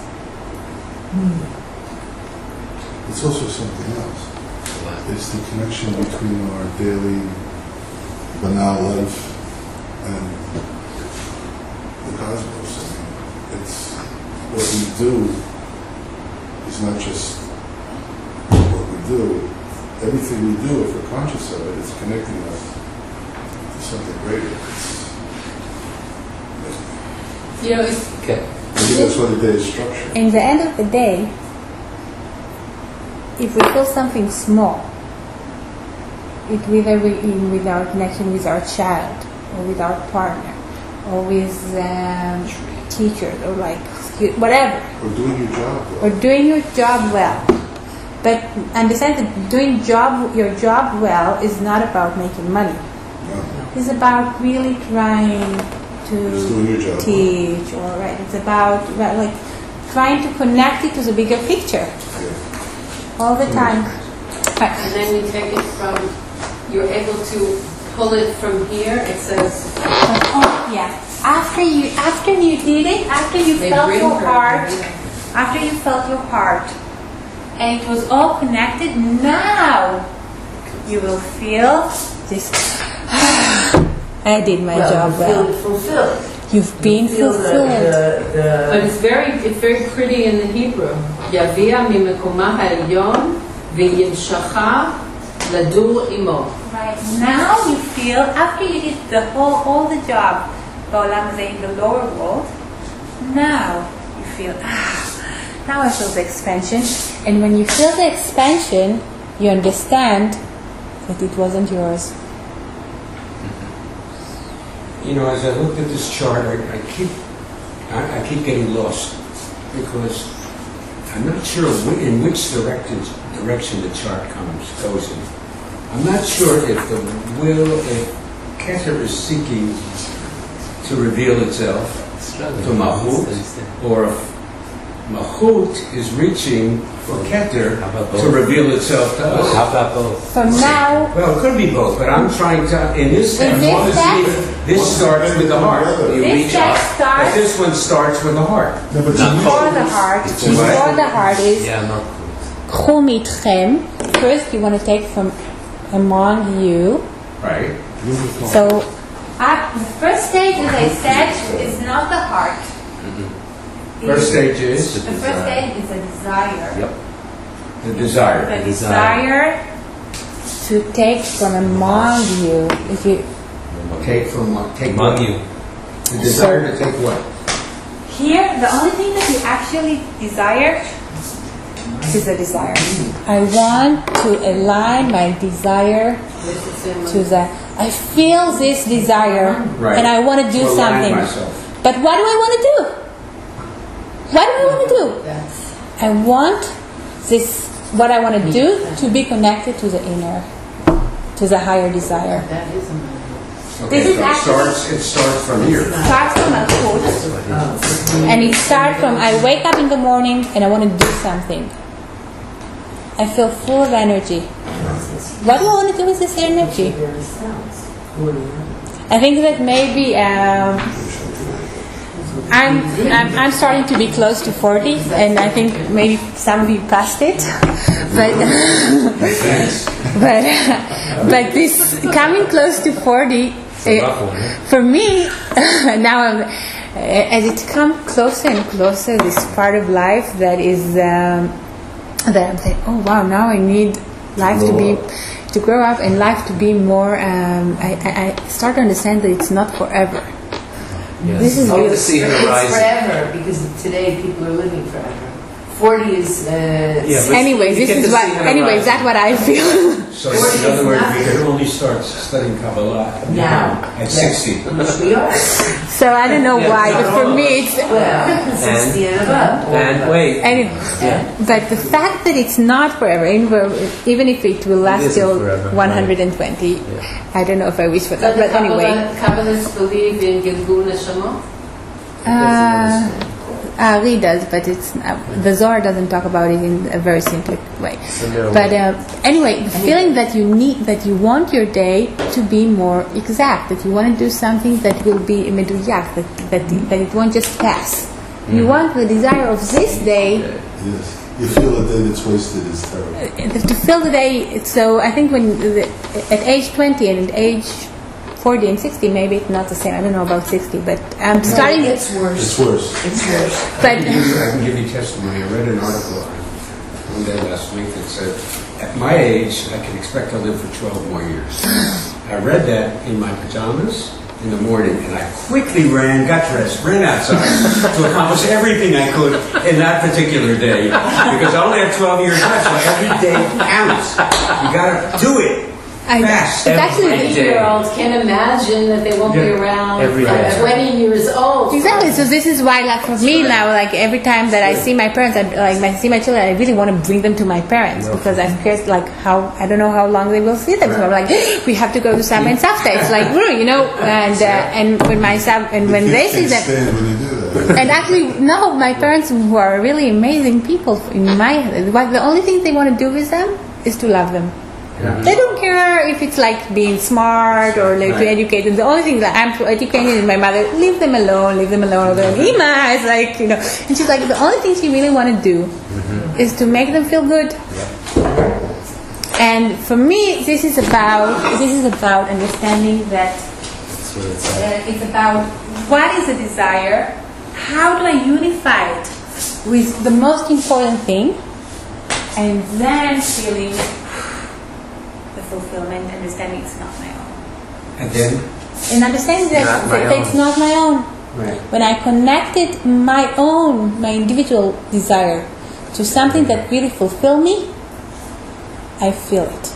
It's also something else. It's the connection between our daily banal life and the cosmos. I mean, it's what we do is not just what we do. Everything we do, if we're conscious of it, it's connecting us to something greater. You know, it's, Okay. I think that's why the day is structured. In the end of the day, if we feel something small, whether we in with our connection with our child, or with our partner, or with teachers, or like whatever, Or doing your job well. or doing your job well. But understand that doing your job well is not about making money. No. It's about really trying Just doing your to job. teach, or right. It's about like trying to connect it to the bigger picture Yeah. all the time. and then you take it from, you're able to pull it from here. It says, Oh, yeah. After you did it, after you they felt bring your her heart, here. after you felt your heart, and it was all connected, now you will feel this. I did my job well. Fulfilled. You've been Feel fulfilled. But it's very pretty in the Hebrew. Yavia mimekoma ha'elyon v'yimshacha ladur imo. Right now you feel after you did all the job, בעולם הזה in the lower world. Now you feel now I feel the expansion, and when you feel the expansion, you understand that it wasn't yours. You know, as I looked at this chart, I keep getting lost because I'm not sure in which direction the chart goes in. I'm not sure if if Keter is seeking to reveal itself to Mahut, or if Mahut is reaching for Keter How about to both? reveal itself to us. How about both? So now, Well, it could be both, but I'm trying to, in this In text, this text- this starts with the heart. You This reach up, text but starts- this one starts with the heart. No, but before the heart, It's before the heart is Yeah, not קחו מתכם. First you want to take from among you. Right. So the first stage, as I said, is not the heart. First stage is The first stage is a desire. Yep. the desire. The desire to take from among you. If you Take from what? Take Among what? you. The desire to take what? here, the only thing that you actually desire is a desire. I want to align my desire to the. I feel this desire, Right. and I want to do To align something. myself. But what do I want to do? What do I want to do? I want this. What I want to do to be connected to the inner. to the higher desire. That is a matter. Okay, This is so actually- it starts from here. It starts from a foot, and it starts from I wake up in the morning and I want to do something. I feel full of energy. What do I want to do with this energy? I think that maybe I'm starting to be close to 40, and I think maybe some of you passed it, but but this coming close to 40 for me now as it comes closer and closer, this part of life that is that I'm saying, oh wow, now I need life to grow up and life to be more. I start to understand that it's not forever. Yes. This is Hope really to see It's horizon. forever, because today people are living forever. 40 is... Yeah, but anyways. you This get is to what. see an Anyways, horizon. that's what I feel. So in other words, we can only start studying Kabbalah Now. at 60. Which we are. So I don't know why, but for me it's. Well, 60 and above. And wait. But the fact that it's not forever, even if it will last isn't till forever, 120, I don't know if I wish for that. So the But anyway, Kabbalists believe in Gilgul Neshama? Ari does, but it's the Zohar doesn't talk about it in a very simple way. But anyway, the feeling that you need, that you want your day to be more exact, that you want to do something that will be meduyak, that it won't just pass. You want the desire of this day. Yes. You feel a day that's wasted is terrible. To fill the day. So I think at age 20 and at age 40 and 60, maybe it's not the same. I don't know about 60, but I'm starting. It's worse. It's worse. It's worse. But I can give you testimony. I read an article one day last week that said, at my age, I can expect to live for 12 more years. I read that in my pajamas in the morning, and I quickly got dressed, ran outside to accomplish everything I could in that particular day, because I only have 12 years left, so every day counts. You gotta do it. Fast. it's actually 80-year-olds can't imagine that they won't be around Every day. at 20 years old. exactly. So this is why, like for me now, like every time that I see my parents, I see my children, I really want to bring them to my parents because I'm curious, like how I don't know how long they will see them. So I'm like, we have to go to Saba and Savta. It's like, you know, and when my Sab and when they see them. Stand when you do that. And actually, no, my parents, who are really amazing people in my head, the only thing they want to do with them is to love them. They don't care if it's like being smart or like to educate them. The only thing that I'm too educated is my mother, leave them alone. And Ima is like, you know, and she's like, the only thing she really want to do is to make them feel good. And for me, this is about understanding that it's about what is a desire, how do I unify it with the most important thing, and then feeling fulfillment, understanding it's not my own. And then? And understanding that it's not my own. Right. When I connected my individual desire to something that really fulfills me, I feel it.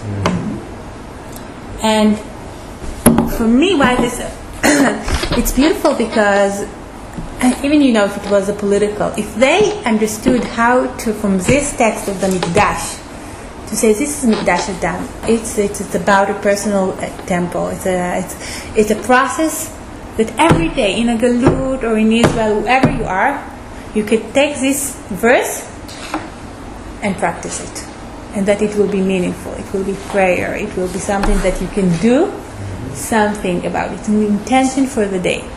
And for me, why this? It's beautiful because even if it was a political, if they understood how to, from this text of the Mikdash, to say this is Mikdash Adam. It's about a personal temple. It's a process that every day in a Galut or in Israel, wherever you are, you can take this verse and practice it, and that it will be meaningful. It will be prayer. It will be something that you can do something about. It's an intention for the day.